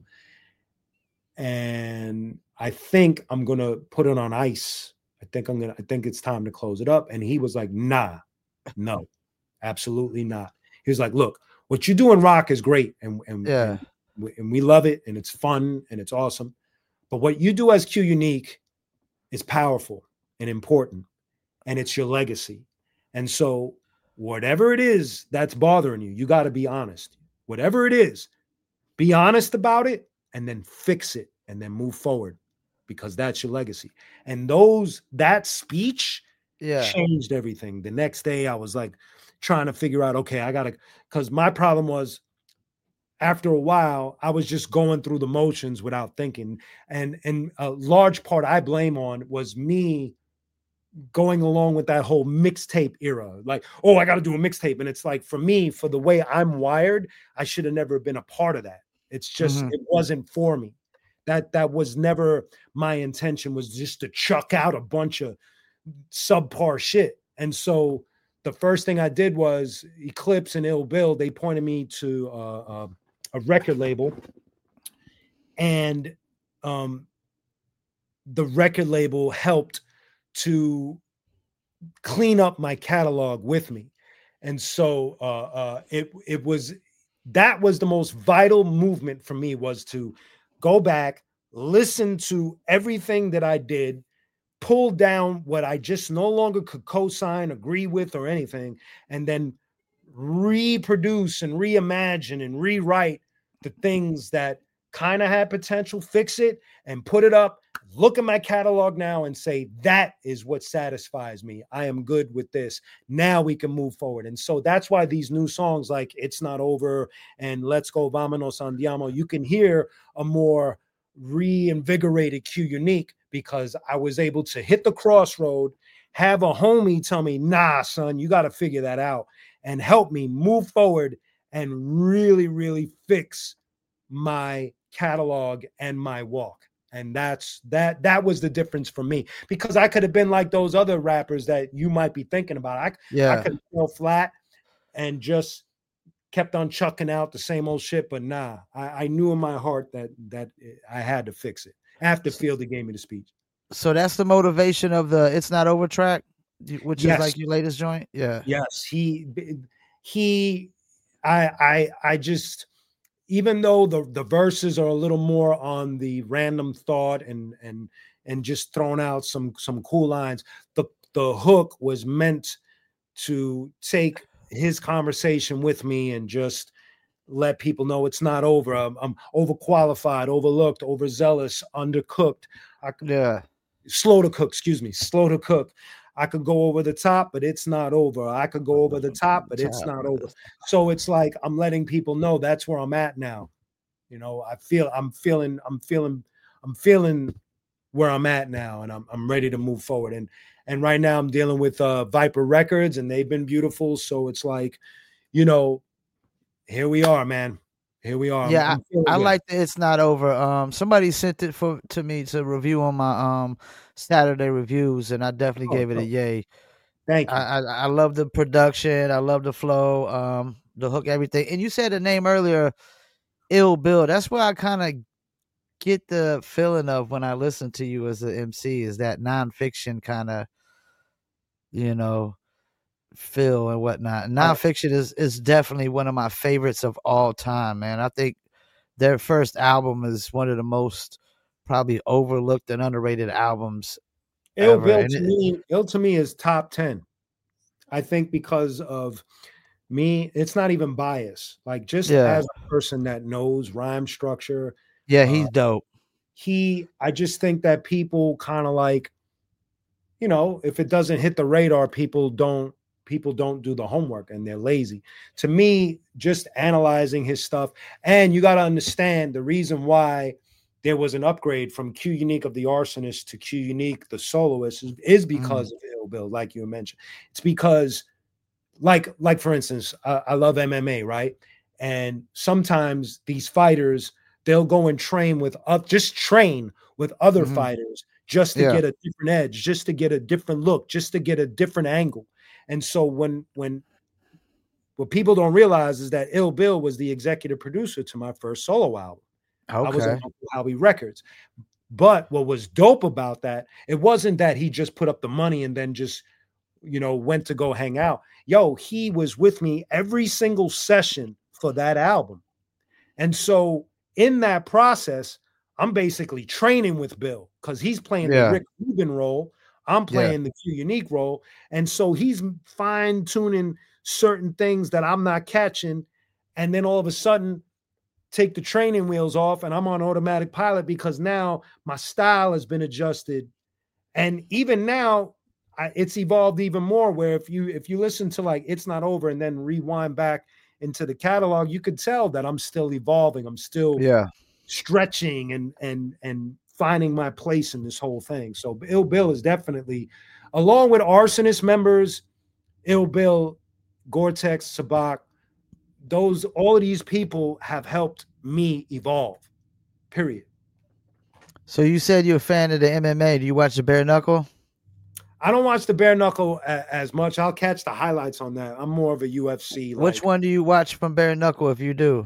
Speaker 2: And I think I'm going to put it on ice. I think it's time to close it up. And he was like, nah, no, absolutely not. He was like, look, what you do in rock is great. And we love it. And it's fun and it's awesome. But what you do as Q Unique is powerful and important. And it's your legacy. And so whatever it is that's bothering you, you got to be honest. Whatever it is, be honest about it and then fix it and then move forward, because that's your legacy. And that speech changed everything. The next day I was like trying to figure out, okay, because my problem was, after a while, I was just going through the motions without thinking. And a large part I blame on was me going along with that whole mixtape era. Like, oh, I got to do a mixtape. And it's like, for me, for the way I'm wired, I should have never been a part of that. It's just, it wasn't for me. That was never my intention, was just to chuck out a bunch of subpar shit. And so the first thing I did was Eclipse and Ill Bill. They pointed me to a record label, and the record label helped to clean up my catalog with me. And so that was the most vital movement for me, was to go back, listen to everything that I did, pull down what I just no longer could co-sign, agree with, or anything, and then reproduce and reimagine and rewrite the things that kind of had potential, fix it and put it up, look at my catalog now and say, that is what satisfies me. I am good with this. Now we can move forward. And so that's why these new songs like It's Not Over and Let's Go, Vámonos, Andiamo, you can hear a more reinvigorated Q Unique, because I was able to hit the crossroad, have a homie tell me, nah, son, you got to figure that out, and help me move forward and really, really fix my catalog and my walk. And that was the difference for me, because I could have been like those other rappers that you might be thinking about. I could have fell flat and just kept on chucking out the same old shit, but nah, I knew in my heart that I had to fix it after Fielder gave me the speech. So
Speaker 1: that's the motivation of the It's Not Over track, which is like your latest joint. Yeah.
Speaker 2: Yes. I just, even though the verses are a little more on the random thought and just throwing out some cool lines, the hook was meant to take his conversation with me and just let people know it's not over. I'm overqualified, overlooked, overzealous, undercooked. Slow to cook. I could go over the top, but it's not over. I could go over the top, but it's not over. So it's like I'm letting people know that's where I'm at now. You know, I'm feeling where I'm at now, and I'm ready to move forward. And right now I'm dealing with Viper Records, and they've been beautiful. So it's like, you know, here we are, man. Here we are.
Speaker 1: Yeah, I like that It's Not Over. Somebody sent it to me to review on my Saturday reviews, and I definitely gave it a yay.
Speaker 2: Thank you.
Speaker 1: I love the production. I love the flow, the hook, everything. And you said the name earlier, Ill Bill. That's where I kind of get the feeling of when I listen to you as an MC, is that nonfiction kind of, you know, feel and whatnot. Nonfiction is definitely one of my favorites of all time, man. I think their first album is one of the most probably overlooked and underrated albums
Speaker 2: ever. Ill to me is top 10. I think because of me, it's not even bias. Like just as a person that knows rhyme structure.
Speaker 1: Yeah, he's dope.
Speaker 2: I just think that people kind of like, you know, if it doesn't hit the radar, people don't do the homework and they're lazy. To me, just analyzing his stuff, and you got to understand the reason why there was an upgrade from Q Unique of the Arsonist to Q Unique the Soloist is because of Ill Bill, like you mentioned. It's because, like for instance, I love MMA, right? And sometimes these fighters, they'll go and train with other fighters just to get a different edge, just to get a different look, just to get a different angle. And so what people don't realize is that Ill Bill was the executive producer to my first solo album. Okay. I was on Uncle Howie Records. But what was dope about that, it wasn't that he just put up the money and then just, you know, went to go hang out. Yo, he was with me every single session for that album. And so in that process, I'm basically training with Bill because he's playing the Rick Rubin role. I'm playing the Q Unique role. And so he's fine tuning certain things that I'm not catching. And then all of a sudden, take the training wheels off and I'm on automatic pilot because now my style has been adjusted. And even now, it's evolved even more where if you listen to like It's Not Over and then rewind back into the catalog, you could tell that I'm still evolving. I'm still stretching and finding my place in this whole thing. So Ill Bill is definitely, along with Arsonist members, Ill Bill, Gore-Tex, Sabak, all of these people have helped me evolve, period.
Speaker 1: So you said you're a fan of the MMA. Do you watch the Bare Knuckle?
Speaker 2: I don't watch the Bare Knuckle as much. I'll catch the highlights on that. I'm more of a UFC.
Speaker 1: Which one do you watch from Bare Knuckle if you do?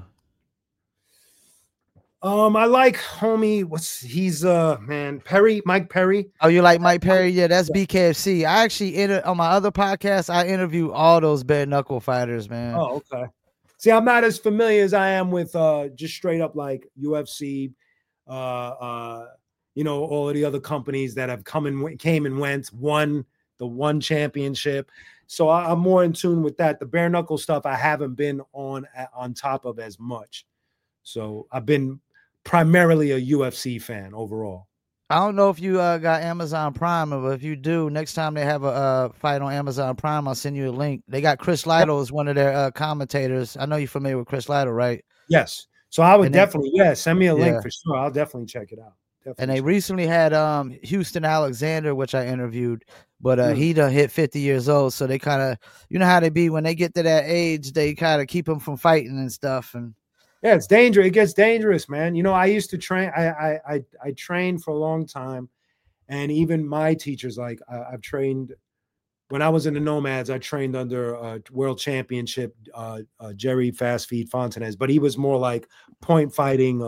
Speaker 2: I like homie. He's Perry, Mike Perry.
Speaker 1: Oh, you like Mike Perry? Yeah, that's BKFC. I actually on my other podcast, I interview all those Bare Knuckle fighters, man.
Speaker 2: Oh, okay. See, I'm not as familiar as I am with just straight up like UFC, you know, all of the other companies that have came and went, won, the one championship. So I'm more in tune with that. The bare knuckle stuff I haven't been on top of as much. So I've been primarily a UFC fan overall.
Speaker 1: I don't know if you got Amazon Prime, but if you do, next time they have a fight on Amazon Prime, I'll send you a link. They got Chris Lytle as one of their commentators. I know you're familiar with Chris Lytle, right?
Speaker 2: Yes. So I would definitely, send me a link for sure. I'll definitely check it out.
Speaker 1: And they recently had Houston Alexander, which I interviewed, but he done hit 50 years old. So they kind of, you know how they be when they get to that age, they kind of keep him from fighting and stuff. And
Speaker 2: yeah, it's dangerous. It gets dangerous, man. You know, I used to train. I trained for a long time, and even my teachers, like I've trained when I was in the Nomads. I trained under world championship Jerry Fast Feet Fontanez, but he was more like point fighting,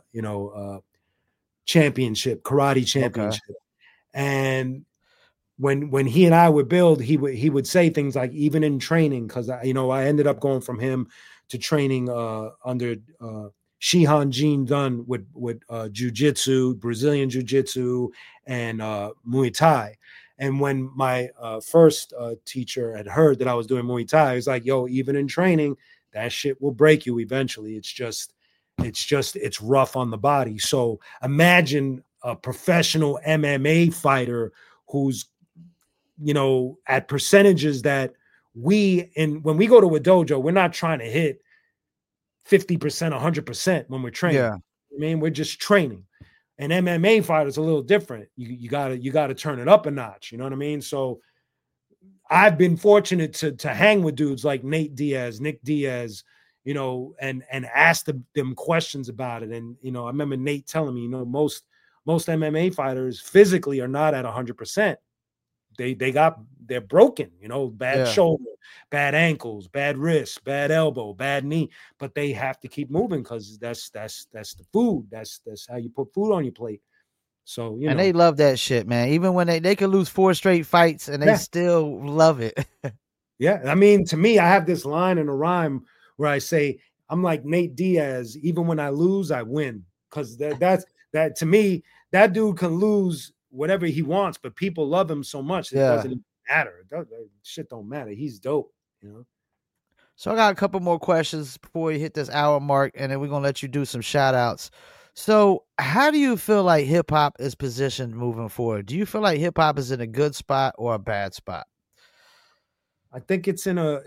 Speaker 2: championship, karate championship. Okay. And when he and I would build, he would say things like, even in training, because I ended up going from him to training under Shihan Jean Dunn with jiu-jitsu, Brazilian jiu-jitsu, and Muay Thai. And when my first teacher had heard that I was doing Muay Thai, he was like, yo, even in training, that shit will break you eventually. It's rough on the body. So imagine a professional MMA fighter who's, at percentages that when we go to a dojo, we're not trying to hit 50%, 100% when we're training. Yeah. I mean, we're just training. An MMA fighter is a little different. You gotta turn it up a notch. You know what I mean? So I've been fortunate to hang with dudes like Nate Diaz, Nick Diaz, and ask them questions about it. And, I remember Nate telling me, most MMA fighters physically are not at 100%. They're broken, bad shoulder, bad ankles, bad wrists, bad elbow, bad knee, but they have to keep moving because that's the food. That's how you put food on your plate. So,
Speaker 1: and they love that shit, man. Even when they could lose 4 straight fights and they still love it.
Speaker 2: Yeah. I mean, to me, I have this line in a rhyme where I say, I'm like Nate Diaz. Even when I lose, I win. Cause that to me, that dude can lose whatever he wants, but people love him so much it doesn't even matter. Shit don't matter. He's dope,
Speaker 1: So I got a couple more questions before we hit this hour mark, and then we're gonna let you do some shout outs. So how do you feel like hip hop is positioned moving forward? Do you feel like hip hop is in a good spot or a bad spot?
Speaker 2: I think it's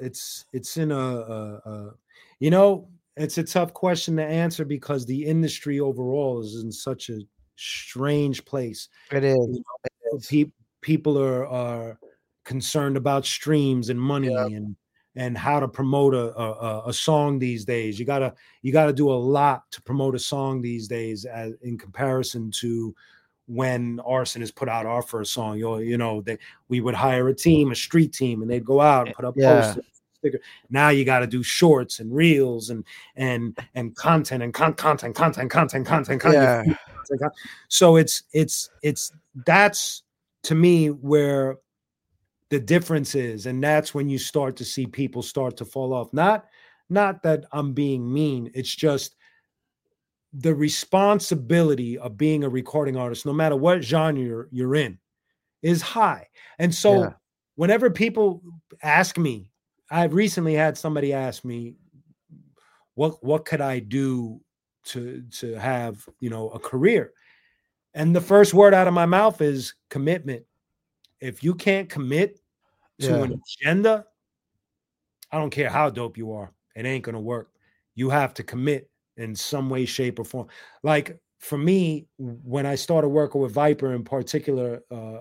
Speaker 2: a tough question to answer because the industry overall is in such a strange place.
Speaker 1: It is.
Speaker 2: People are concerned about streams and money and how to promote a song these days. You gotta do a lot to promote a song these days in comparison to when Arson has put out our first song. We would hire a street team, and they'd go out and put up posters. Now you got to do shorts and reels and content and content.
Speaker 1: Yeah.
Speaker 2: So that's to me where the difference is, and that's when you start to see people start to fall off. Not that I'm being mean. It's just the responsibility of being a recording artist, no matter what genre you're in, is high. And so whenever people ask me, I've recently had somebody ask me, what could I do to have, a career? And the first word out of my mouth is commitment. If you can't commit to an agenda, I don't care how dope you are, it ain't going to work. You have to commit in some way, shape, or form. Like for me, when I started working with Viper, in particular,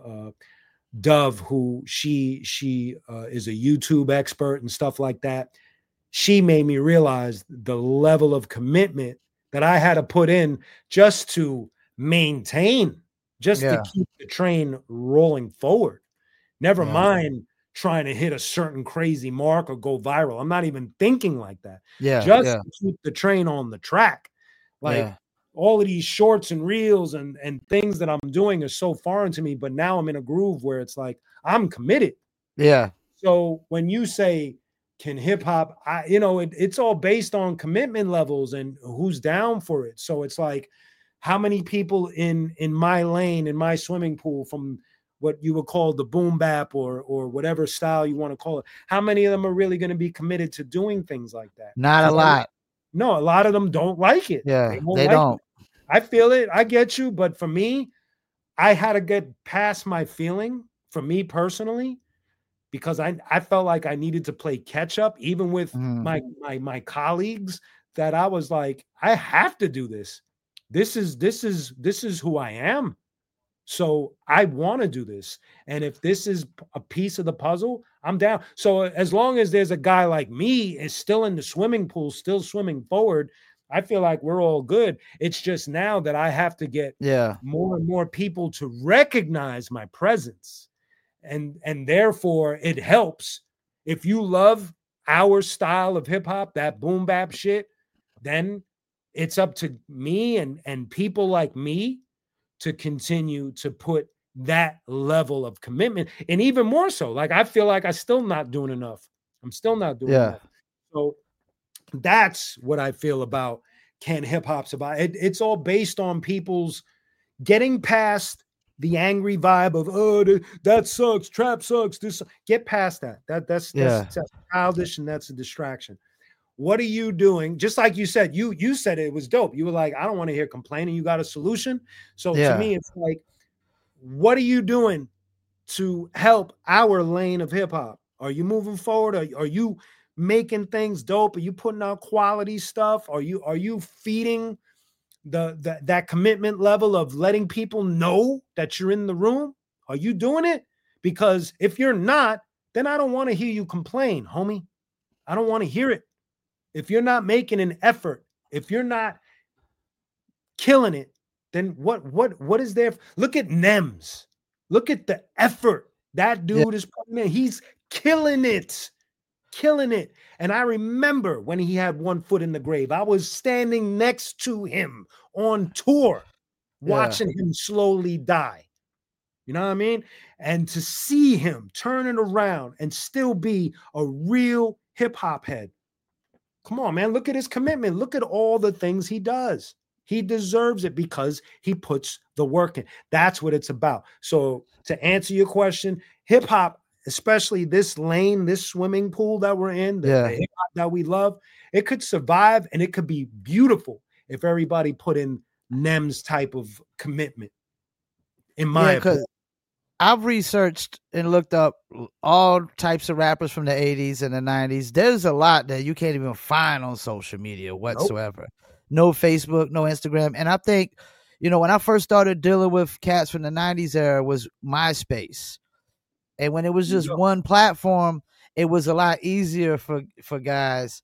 Speaker 2: Dove, who she is a YouTube expert and stuff like that, she made me realize the level of commitment that I had to put in just to maintain, to keep the train rolling forward. Never mind trying to hit a certain crazy mark or go viral. I'm not even thinking like that. To keep the train on the track. All of these shorts and reels and things that I'm doing are so foreign to me, but now I'm in a groove where it's like, I'm committed.
Speaker 1: Yeah.
Speaker 2: So when you say, can hip hop, it's all based on commitment levels and who's down for it. So it's like, how many people in my lane, in my swimming pool, from what you would call the boom bap or whatever style you want to call it. How many of them are really going to be committed to doing things like that?
Speaker 1: Not a lot.
Speaker 2: No, a lot of them don't like it.
Speaker 1: Yeah, they don't.
Speaker 2: I feel it. I get you. But for me, I had to get past my feeling, for me personally, because I felt like I needed to play catch up, even with my colleagues, that I was like, I have to do this. This is who I am. So I want to do this. And if this is a piece of the puzzle, I'm down. So as long as there's a guy like me is still in the swimming pool, still swimming forward, I feel like we're all good. It's just now that I have to get more and more people to recognize my presence. And therefore it helps. If you love our style of hip hop, that boom bap shit, then it's up to me and people like me to continue to put that level of commitment. And even more so, like, I feel like I'm still not doing enough. I'm still not doing enough. So that's what I feel about Can Hip Hop's about. It's all based on people's getting past the angry vibe of, oh, that sucks, trap sucks. This, get past that. That's childish, and that's a distraction. What are you doing? Just like you said, you said it was dope. You were like, I don't want to hear complaining. You got a solution. So to me, it's like, what are you doing to help our lane of hip hop? Are you moving forward? Are you making things dope? Are you putting out quality stuff? Are you feeding that commitment level of letting people know that you're in the room? Are you doing it? Because if you're not, then I don't want to hear you complain, homie. I don't want to hear it. If you're not making an effort, if you're not killing it, then what is there? Look at Nems. Look at the effort that dude is putting in. He's killing it. And I remember when he had one foot in the grave, I was standing next to him on tour, watching him slowly die. You know what I mean? And to see him turn it around and still be a real hip hop head. Come on, man. Look at his commitment. Look at all the things he does. He deserves it because he puts the work in. That's what it's about. So to answer your question, hip hop, especially this lane, this swimming pool that we're in, the hip hop that we love, it could survive and it could be beautiful if everybody put in Nem's type of commitment. In my opinion.
Speaker 1: I've researched and looked up all types of rappers from the 80s and the 90s. There's a lot that you can't even find on social media whatsoever. No Facebook, no Instagram. And I think, when I first started dealing with cats from the 90s era was MySpace. And when it was just one platform, it was a lot easier for guys.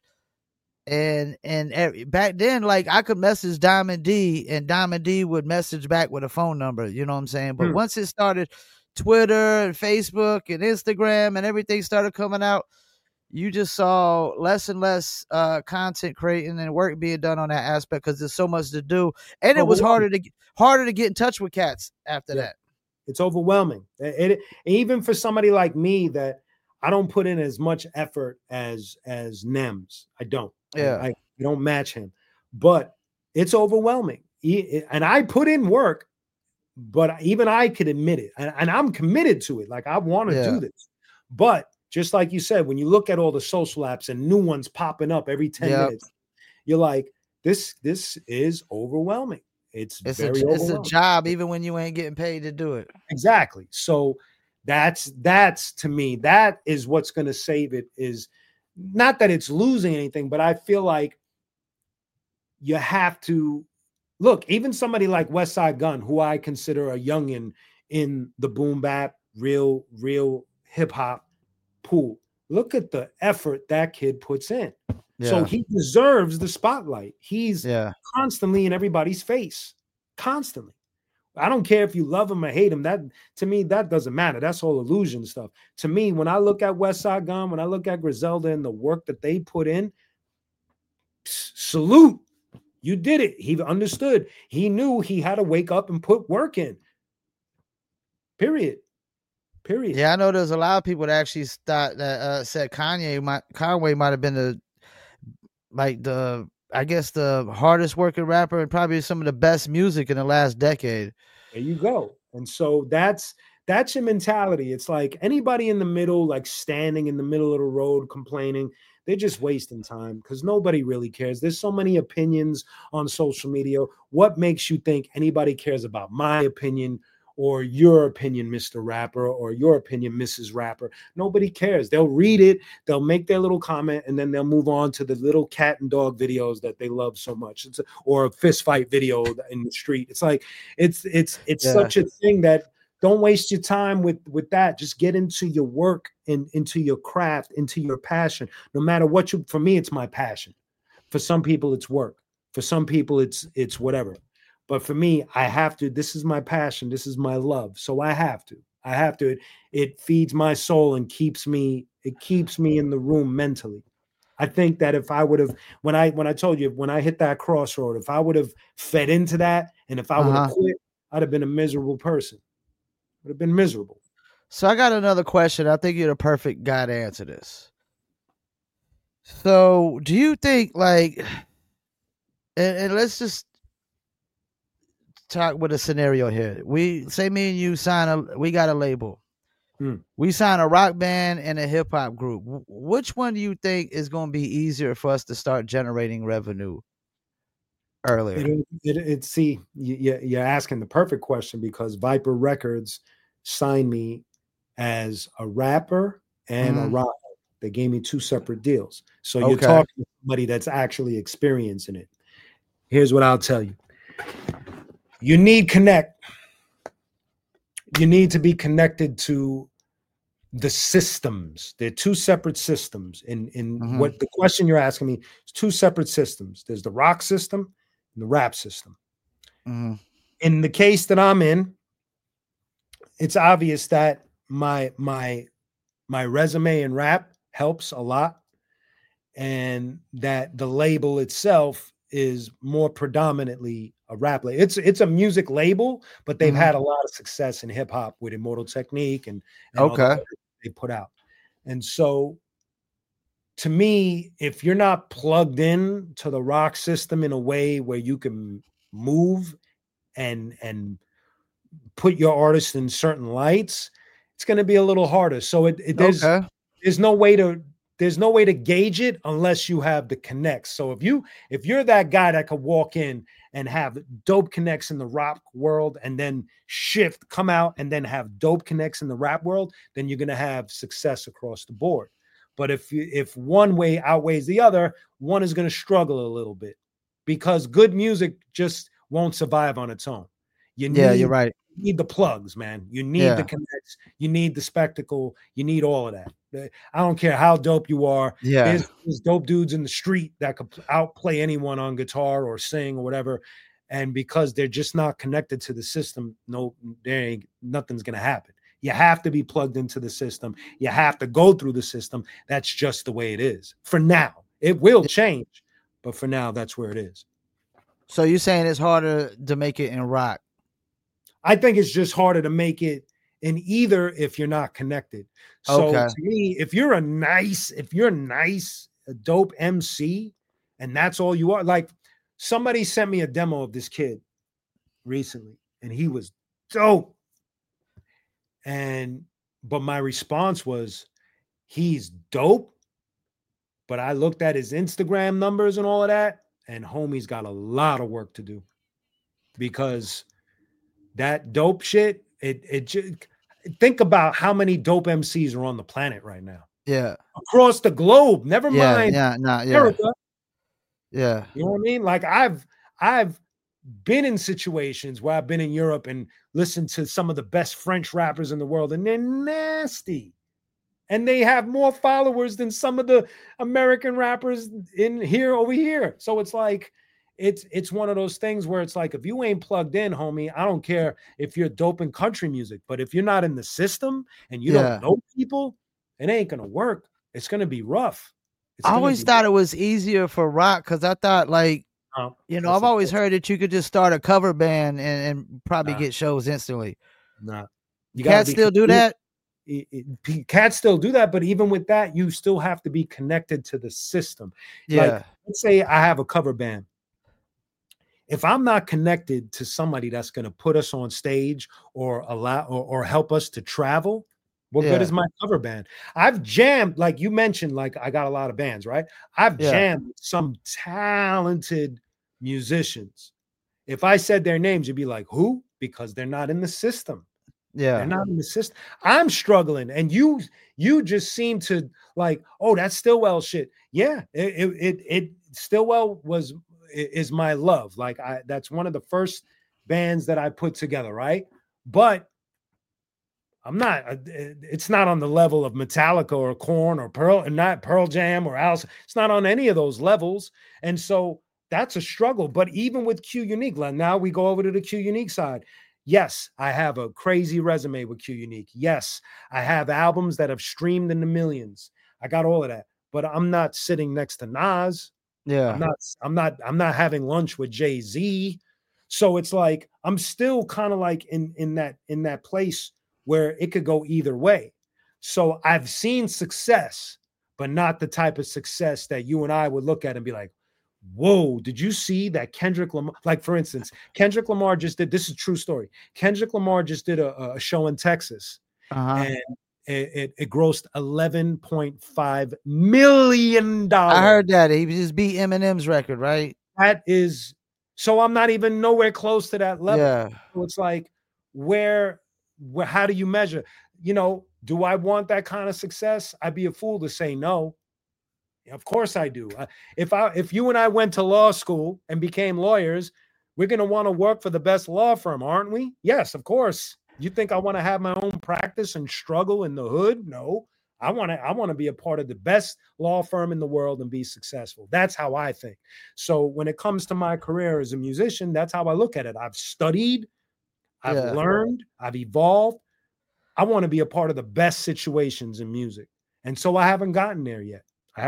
Speaker 1: And back then, like, I could message Diamond D and Diamond D would message back with a phone number. You know what I'm saying? But once it started, Twitter and Facebook and Instagram and everything started coming out, you just saw less and less content creating and work being done on that aspect because there's so much to do. And it was harder to get in touch with cats after that.
Speaker 2: It's overwhelming. Even for somebody like me that I don't put in as much effort as Nems. I don't. I don't match him. But it's overwhelming. And I put in work, but even I could admit it. And I'm committed to it. Like, I want to do this. But just like you said, when you look at all the social apps and new ones popping up every 10 minutes, you're like, this is overwhelming. It's
Speaker 1: a job, even when you ain't getting paid to do it.
Speaker 2: Exactly. So that's to me, that is what's going to save it. Is not that it's losing anything, but I feel like you have to look, even somebody like Westside Gunn, who I consider a youngin in the boom bap, real hip hop pool. Look at the effort that kid puts in. So he deserves the spotlight. He's constantly in everybody's face. Constantly. I don't care if you love him or hate him. That, to me, that doesn't matter. That's all illusion stuff. To me, when I look at Westside Gunn, when I look at Griselda and the work that they put in, salute. You did it. He understood. He knew he had to wake up and put work in. Period.
Speaker 1: Yeah, I know there's a lot of people that actually thought that said Conway might have been the hardest working rapper and probably some of the best music in the last decade.
Speaker 2: There you go. And so that's That's your mentality. It's like anybody in the middle, like standing in the middle of the road complaining, they're just wasting time because nobody really cares. There's so many opinions on social media. What makes you think anybody cares about my opinion or your opinion, Mr. Rapper, or your opinion, Mrs. Rapper? Nobody cares. They'll read it, they'll make their little comment, and then they'll move on to the little cat and dog videos that they love so much. Or a fist fight video in the street. It's like it's such a thing that don't waste your time with that. Just get into your work and into your craft, into your passion. No matter what for me, it's my passion. For some people, it's work. For some people, it's whatever. But for me, I have to. This is my passion. This is my love. So I have to. It feeds my soul and keeps me in the room mentally. I think that if I would have, when I told you, when I hit that crossroad, if I would have fed into that, and if I would have quit, I'd have been a miserable person. Would have been miserable.
Speaker 1: So I got another question. I think you're the perfect guy to answer this. So do you think, like, and let's just talk with a scenario here. We say me and you we got a label. We sign a rock band and a hip hop group. Which one do you think is going to be easier for us to start generating revenue earlier?
Speaker 2: See, you're asking the perfect question because Viper Records signed me as a rapper and a rocker. They gave me 2 separate deals. So you're talking to somebody that's actually experiencing it. Here's what I'll tell you. You need connect. You need to be connected to the systems. They're 2 separate systems. In what the question you're asking me is 2 separate systems. There's the rock system and the rap system. In the case that I'm in, it's obvious that my resume in rap helps a lot, and that the label itself is more predominantly a rap label. It's a music label, but they've had a lot of success in hip hop with Immortal Technique and all the they put out. And so, to me, if you're not plugged in to the rock system in a way where you can move and put your artist in certain lights, it's going to be a little harder. So there's no way to gauge it unless you have the connects. So if you're that guy that could walk in and have dope connects in the rock world and then come out and then have dope connects in the rap world, then you're going to have success across the board. But if one way outweighs the other, one is going to struggle a little bit because good music just won't survive on its own. You're right. You need the plugs, man. You need the connects. You need the spectacle. You need all of that. I don't care how dope you are. There's dope dudes in the street that could outplay anyone on guitar or sing or whatever. And because they're just not connected to the system, nothing's going to happen. You have to be plugged into the system. You have to go through the system. That's just the way it is. For now, it will change. But for now, that's where it is.
Speaker 1: So you're saying it's harder to make it in rock?
Speaker 2: I think it's just harder to make it in either if you're not connected. So to me, if you're a nice, a dope MC, and that's all you are, like somebody sent me a demo of this kid recently, and he was dope. But my response was, he's dope. But I looked at his Instagram numbers and all of that, and homie's got a lot of work to do because that dope shit, it just, think about how many dope MCs are on the planet right now.
Speaker 1: Yeah.
Speaker 2: Across the globe. Never mind
Speaker 1: America. Yeah.
Speaker 2: You know what I mean? Like I've been in situations where I've been in Europe and listened to some of the best French rappers in the world, and they're nasty. And they have more followers than some of the American rappers over here. So it's like, it's one of those things where it's like, if you ain't plugged in, homie, I don't care if you're dope in country music, but if you're not in the system and you don't know people, it ain't going to work. It's going to be rough.
Speaker 1: I always thought it was easier for rock because I thought like, I've always heard that you could just start a cover band and probably get shows instantly.
Speaker 2: Nah.
Speaker 1: You can't still do that?
Speaker 2: Cats still do that, but even with that, you still have to be connected to the system.
Speaker 1: Yeah.
Speaker 2: Like, let's say I have a cover band. if I'm not connected to somebody that's going to put us on stage or allow or help us to travel, what good is my cover band? I've jammed, like you mentioned, like I got a lot of bands, right? I've jammed with some talented musicians. If I said their names, you'd be like, who? Because they're not in the system.
Speaker 1: Yeah.
Speaker 2: They're not in the system. I'm struggling. And you just seem to like, oh, that's Stillwell shit. Yeah, it Stillwell is my love. Like that's one of the first bands that I put together, right? But I'm not, it's not on the level of Metallica or Korn or Pearl Jam or Alice. It's not on any of those levels. And so that's a struggle. But even with Q Unique, now we go over to the Q Unique side. Yes, I have a crazy resume with Q Unique. Yes, I have albums that have streamed in the millions. I got all of that. But I'm not sitting next to Nas.
Speaker 1: Yeah.
Speaker 2: I'm not having lunch with Jay-Z. So it's like I'm still kind of like in that place where it could go either way. So I've seen success, but not the type of success that you and I would look at and be like, whoa, did you see that Kendrick Lamar? Like, for instance, Kendrick Lamar just did, this is a true story. Kendrick Lamar just did a show in Texas, and it grossed $11.5 million.
Speaker 1: I heard that. He just beat Eminem's record, right?
Speaker 2: That is, so I'm not even nowhere close to that level.
Speaker 1: Yeah.
Speaker 2: So it's like, how do you measure? You know, do I want that kind of success? I'd be a fool to say no. Of course I do. If you and I went to law school and became lawyers, we're going to want to work for the best law firm, aren't we? Yes, of course. You think I want to have my own practice and struggle in the hood? No. I want to be a part of the best law firm in the world and be successful. That's how I think. So when it comes to my career as a musician, that's how I look at it. I've studied, I've learned, I've evolved. I want to be a part of the best situations in music. And so I haven't gotten there yet.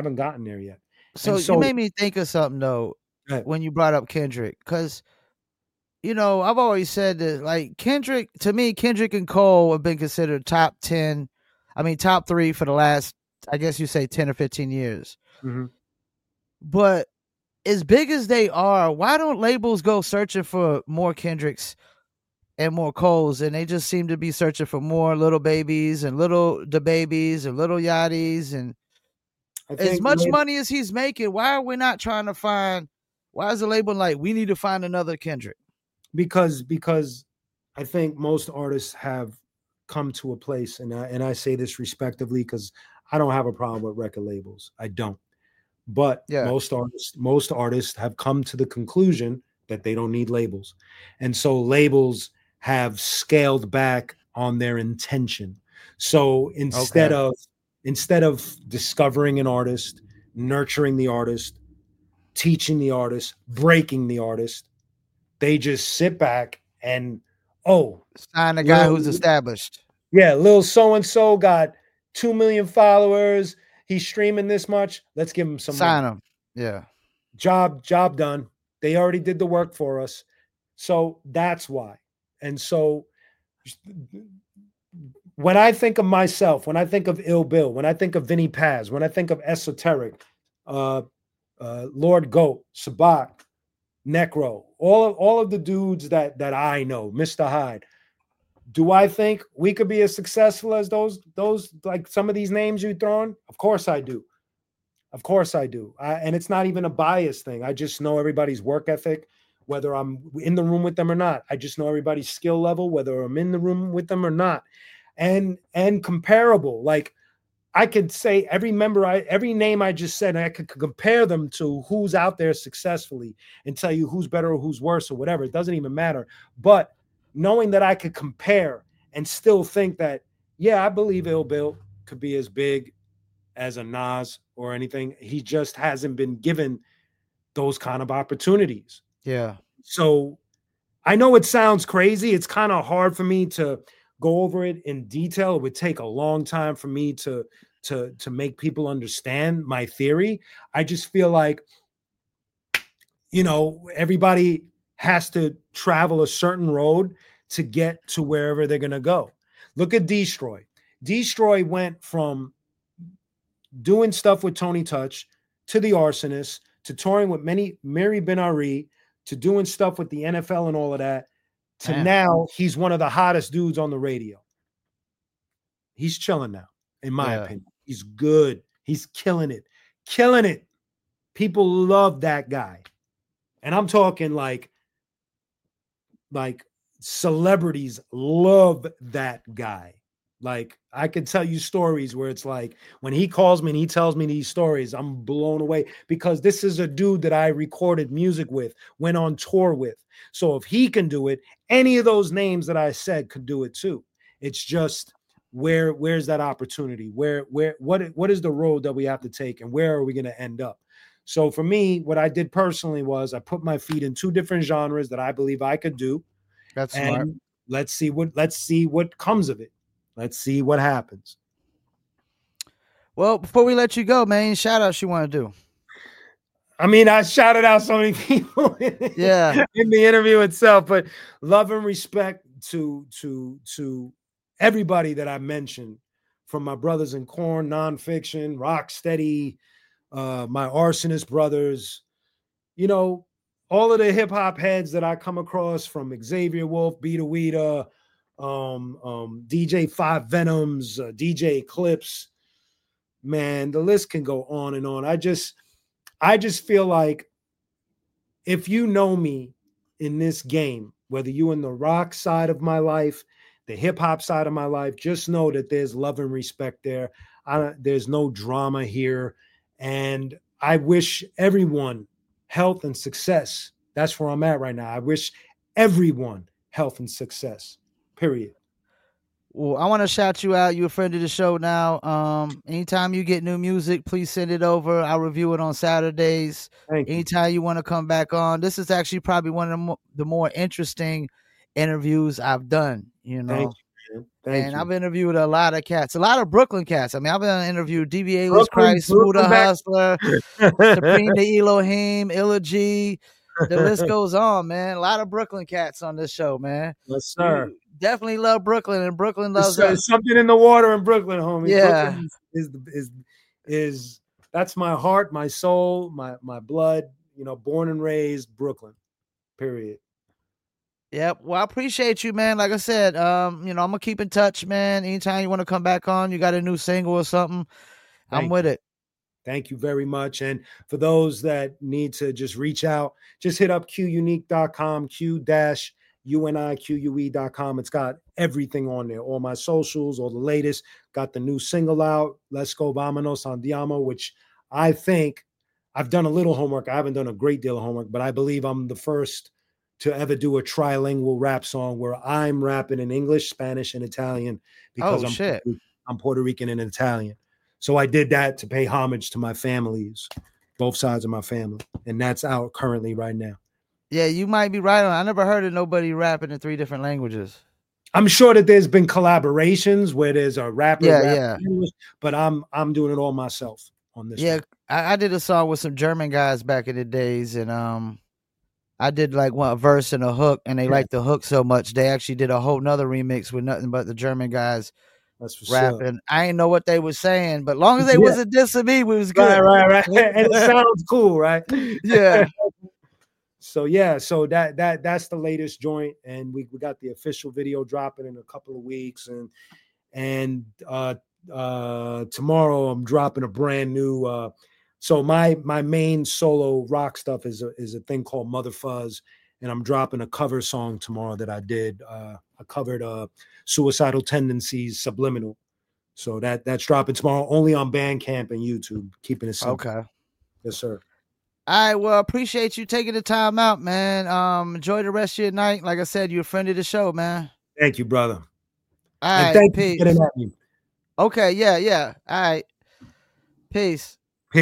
Speaker 1: So you made me think of something though, when you brought up Kendrick, because you know, I've always said that, like, Kendrick, to me, Kendrick and Cole have been considered top 3 for the last, I guess you say 10 or 15 years.
Speaker 2: Mm-hmm.
Speaker 1: But as big as they are, why don't labels go searching for more Kendricks and more Coles? And they just seem to be searching for more Little Babies and Little DaBabies and Little Yachty's. And as much money as he's making, why are we not trying to find, why is the label like, we need to find another Kendrick?
Speaker 2: Because I think most artists have come to a place, and I say this respectively because I don't have a problem with record labels. I don't. But most artists have come to the conclusion that they don't need labels. And so labels have scaled back on their intention. So instead of discovering an artist, nurturing the artist, teaching the artist, breaking the artist, they just sit back and
Speaker 1: sign a guy who's established.
Speaker 2: Yeah, Lil so-and-so got 2 million followers. He's streaming this much. Let's give him some
Speaker 1: sign
Speaker 2: money.
Speaker 1: him. Yeah.
Speaker 2: Job done. They already did the work for us. So that's why. And so when I think of myself, when I think of Ill Bill, when I think of Vinny Paz, when I think of Esoteric, Lord Goat, Sabat, Necro, all of the dudes that I know, Mr. Hyde. Do I think we could be as successful as those like some of these names you're throwing? Of course I do. And it's not even a bias thing. I just know everybody's work ethic, whether I'm in the room with them or not. I just know everybody's skill level, whether I'm in the room with them or not. And comparable, like I could say every name I just said, I could compare them to who's out there successfully and tell you who's better or who's worse or whatever. It doesn't even matter. But knowing that I could compare and still think that, yeah, I believe Ill Bill could be as big as a Nas or anything. He just hasn't been given those kind of opportunities.
Speaker 1: Yeah.
Speaker 2: So I know it sounds crazy. It's kind of hard for me to go over it in detail. It would take a long time for me to make people understand my theory. I just feel like, you know, everybody has to travel a certain road to get to wherever they're going to go. Look at Destroy. Destroy went from doing stuff with Tony Touch to The Arsonist to touring with Mary Ben Ari to doing stuff with the NFL and all of that, to
Speaker 1: Damn.
Speaker 2: now he's one of the hottest dudes on the radio. He's chilling now, in my opinion. He's good. He's killing it. Killing it. People love that guy. And I'm talking like celebrities love that guy. Like, I could tell you stories where it's like when he calls me and he tells me these stories, I'm blown away, because this is a dude that I recorded music with, went on tour with. So if he can do it, any of those names that I said could do it too. It's just where's that opportunity? What is the road that we have to take, and where are we going to end up? So for me, what I did personally was I put my feet in 2 different genres that I believe I could do.
Speaker 1: That's smart.
Speaker 2: Let's see what comes of it. Let's see what happens.
Speaker 1: Well, before we let you go, man, any shout outs you want to do?
Speaker 2: I mean, I shouted out so many people in the interview itself, but love and respect to everybody that I mentioned, from my brothers in Korn, Nonfiction, Rocksteady, my Arsonist brothers, you know, all of the hip hop heads that I come across, from Xavier Wolf, Beta Weeda, DJ Five Venoms, DJ Eclipse. Man, the list can go on and on. I just feel like if you know me in this game, whether you're in the rock side of my life, the hip hop side of my life, just know that there's love and respect there. There's no drama here. And I wish everyone health and success. That's where I'm at right now. I wish everyone health and success, period.
Speaker 1: Well, I want to shout you out. You're a friend of the show now. Anytime you get new music, please send it over. I'll review it on Saturdays. Anytime you want to come back on. This is actually probably one of the more interesting interviews I've done, you know.
Speaker 2: Thank you.
Speaker 1: I've interviewed a lot of cats, a lot of Brooklyn cats. I mean, I've been interviewed DBA Lis Christ, Buddha Hustler, Supreme the Elohim, Illa G. The list goes on, man. A lot of Brooklyn cats on this show, man.
Speaker 2: Yes, sir.
Speaker 1: We definitely love Brooklyn, and Brooklyn loves us.
Speaker 2: There's something in the water in Brooklyn, homie.
Speaker 1: Yeah.
Speaker 2: Brooklyn is that's my heart, my soul, my blood, you know, born and raised Brooklyn, period.
Speaker 1: Yep. Well, I appreciate you, man. Like I said, you know, I'm gonna keep in touch, man. Anytime you want to come back on, you got a new single or something, I'm with it.
Speaker 2: Thank you very much. And for those that need to just reach out, just hit up qunique.com, q-unique.com. It's got everything on there, all my socials, all the latest. Got the new single out, Let's Go Vámonos Andiamo, which I think I've done a little homework. I haven't done a great deal of homework, but I believe I'm the first to ever do a trilingual rap song where I'm rapping in English, Spanish, and Italian, because I'm Puerto Rican and Italian. So I did that to pay homage to my families, both sides of my family. And that's out currently right now.
Speaker 1: Yeah, you might be right on. I never heard of nobody rapping in 3 different languages.
Speaker 2: I'm sure that there's been collaborations where there's a rapper, English, but I'm doing it all myself on this.
Speaker 1: Yeah, I did a song with some German guys back in the days, and I did like a verse and a hook, and they liked the hook so much they actually did a whole nother remix with nothing but the German guys rapping. I didn't know what they were saying, but long as they wasn't dissing me, we was good.
Speaker 2: Right. And it sounds cool, right?
Speaker 1: Yeah.
Speaker 2: So that's the latest joint, and we got the official video dropping in a couple of weeks, and tomorrow I'm dropping a brand new. So my main solo rock stuff is a thing called Mother Fuzz, and I'm dropping a cover song tomorrow that I did. I covered Suicidal Tendencies, Subliminal. So that's dropping tomorrow, only on Bandcamp and YouTube. Keeping it simple.
Speaker 1: Okay.
Speaker 2: Yes, sir.
Speaker 1: All right. Well, appreciate you taking the time out, man. Enjoy the rest of your night. Like I said, you're a friend of the show, man.
Speaker 2: Thank you, brother.
Speaker 1: All right.
Speaker 2: Thank you for getting at me.
Speaker 1: Okay. Yeah. All right. Peace.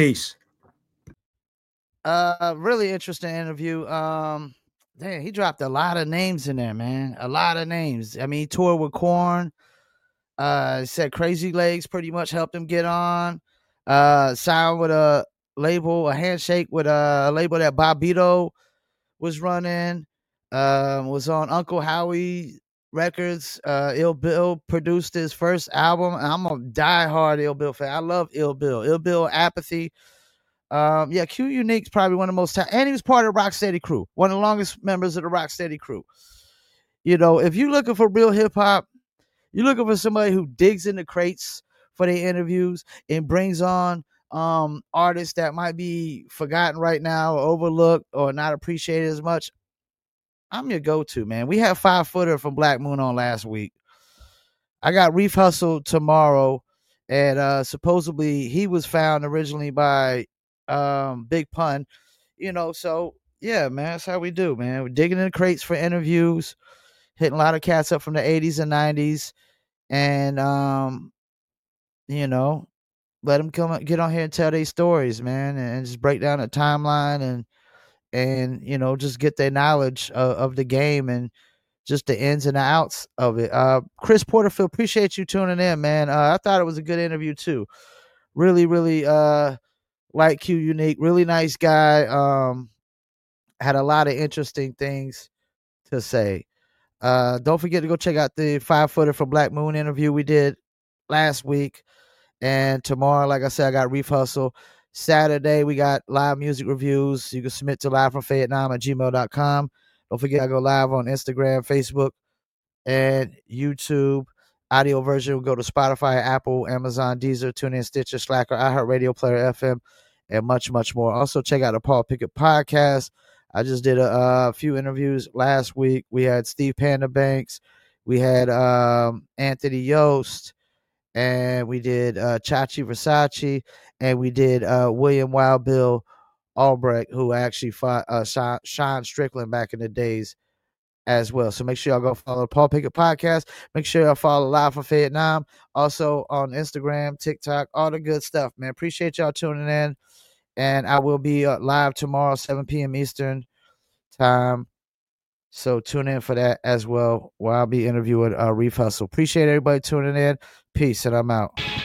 Speaker 1: Really interesting interview. Damn, he dropped a lot of names in there, man. A lot of names. I mean, he toured with Korn. Said Crazy Legs pretty much helped him get on. Signed with a handshake with a label that Bobbito was running. Was on Uncle Howie Records. Ill Bill produced his first album. I'm a diehard Ill Bill fan. I love Ill Bill. Ill Bill Apathy. Yeah, Q Unique's probably one of the most and he was part of the Rocksteady crew, one of the longest members of the Rocksteady crew. You know, if you're looking for real hip hop, you're looking for somebody who digs in the crates for their interviews and brings on artists that might be forgotten right now or overlooked or not appreciated as much. I'm your go-to, man. We had 5-Footer from Black Moon on last week. I got Reef Hustle tomorrow, and supposedly he was found originally by Big Pun. You know, so yeah, man, that's how we do, man. We're digging in the crates for interviews, hitting a lot of cats up from the 80s and 90s, and you know, let them get on here and tell their stories, man, and just break down the timeline and you know, just get their knowledge of the game and just the ins and the outs of it. Chris Porterfield, appreciate you tuning in, man. I thought it was a good interview too. Really, really like Q Unique, really nice guy. Had a lot of interesting things to say. Don't forget to go check out the 5-Footer from Black Moon interview we did last week. And tomorrow, like I said, I got Reef Hustle. Saturday, we got live music reviews. You can submit to livefromfayettenow@gmail.com. Don't forget, I go live on Instagram, Facebook, and YouTube. Audio version will go to Spotify, Apple, Amazon, Deezer, TuneIn, Stitcher, Slacker, iHeartRadio, Player FM, and much, much more. Also, check out the Paul Pickett podcast. I just did a few interviews last week. We had Steve Panda Banks. We had Anthony Yost. And we did Chachi Versace. And we did William Wild Bill Albrecht, who actually fought Sean Strickland back in the days as well. So make sure y'all go follow the Paul Pickett podcast. Make sure y'all follow Live from Vietnam. Also on Instagram, TikTok, all the good stuff, man. Appreciate y'all tuning in. And I will be live tomorrow, 7 p.m. Eastern time. So tune in for that as well, where I'll be interviewing Reef Hustle. Appreciate everybody tuning in. Peace, and I'm out.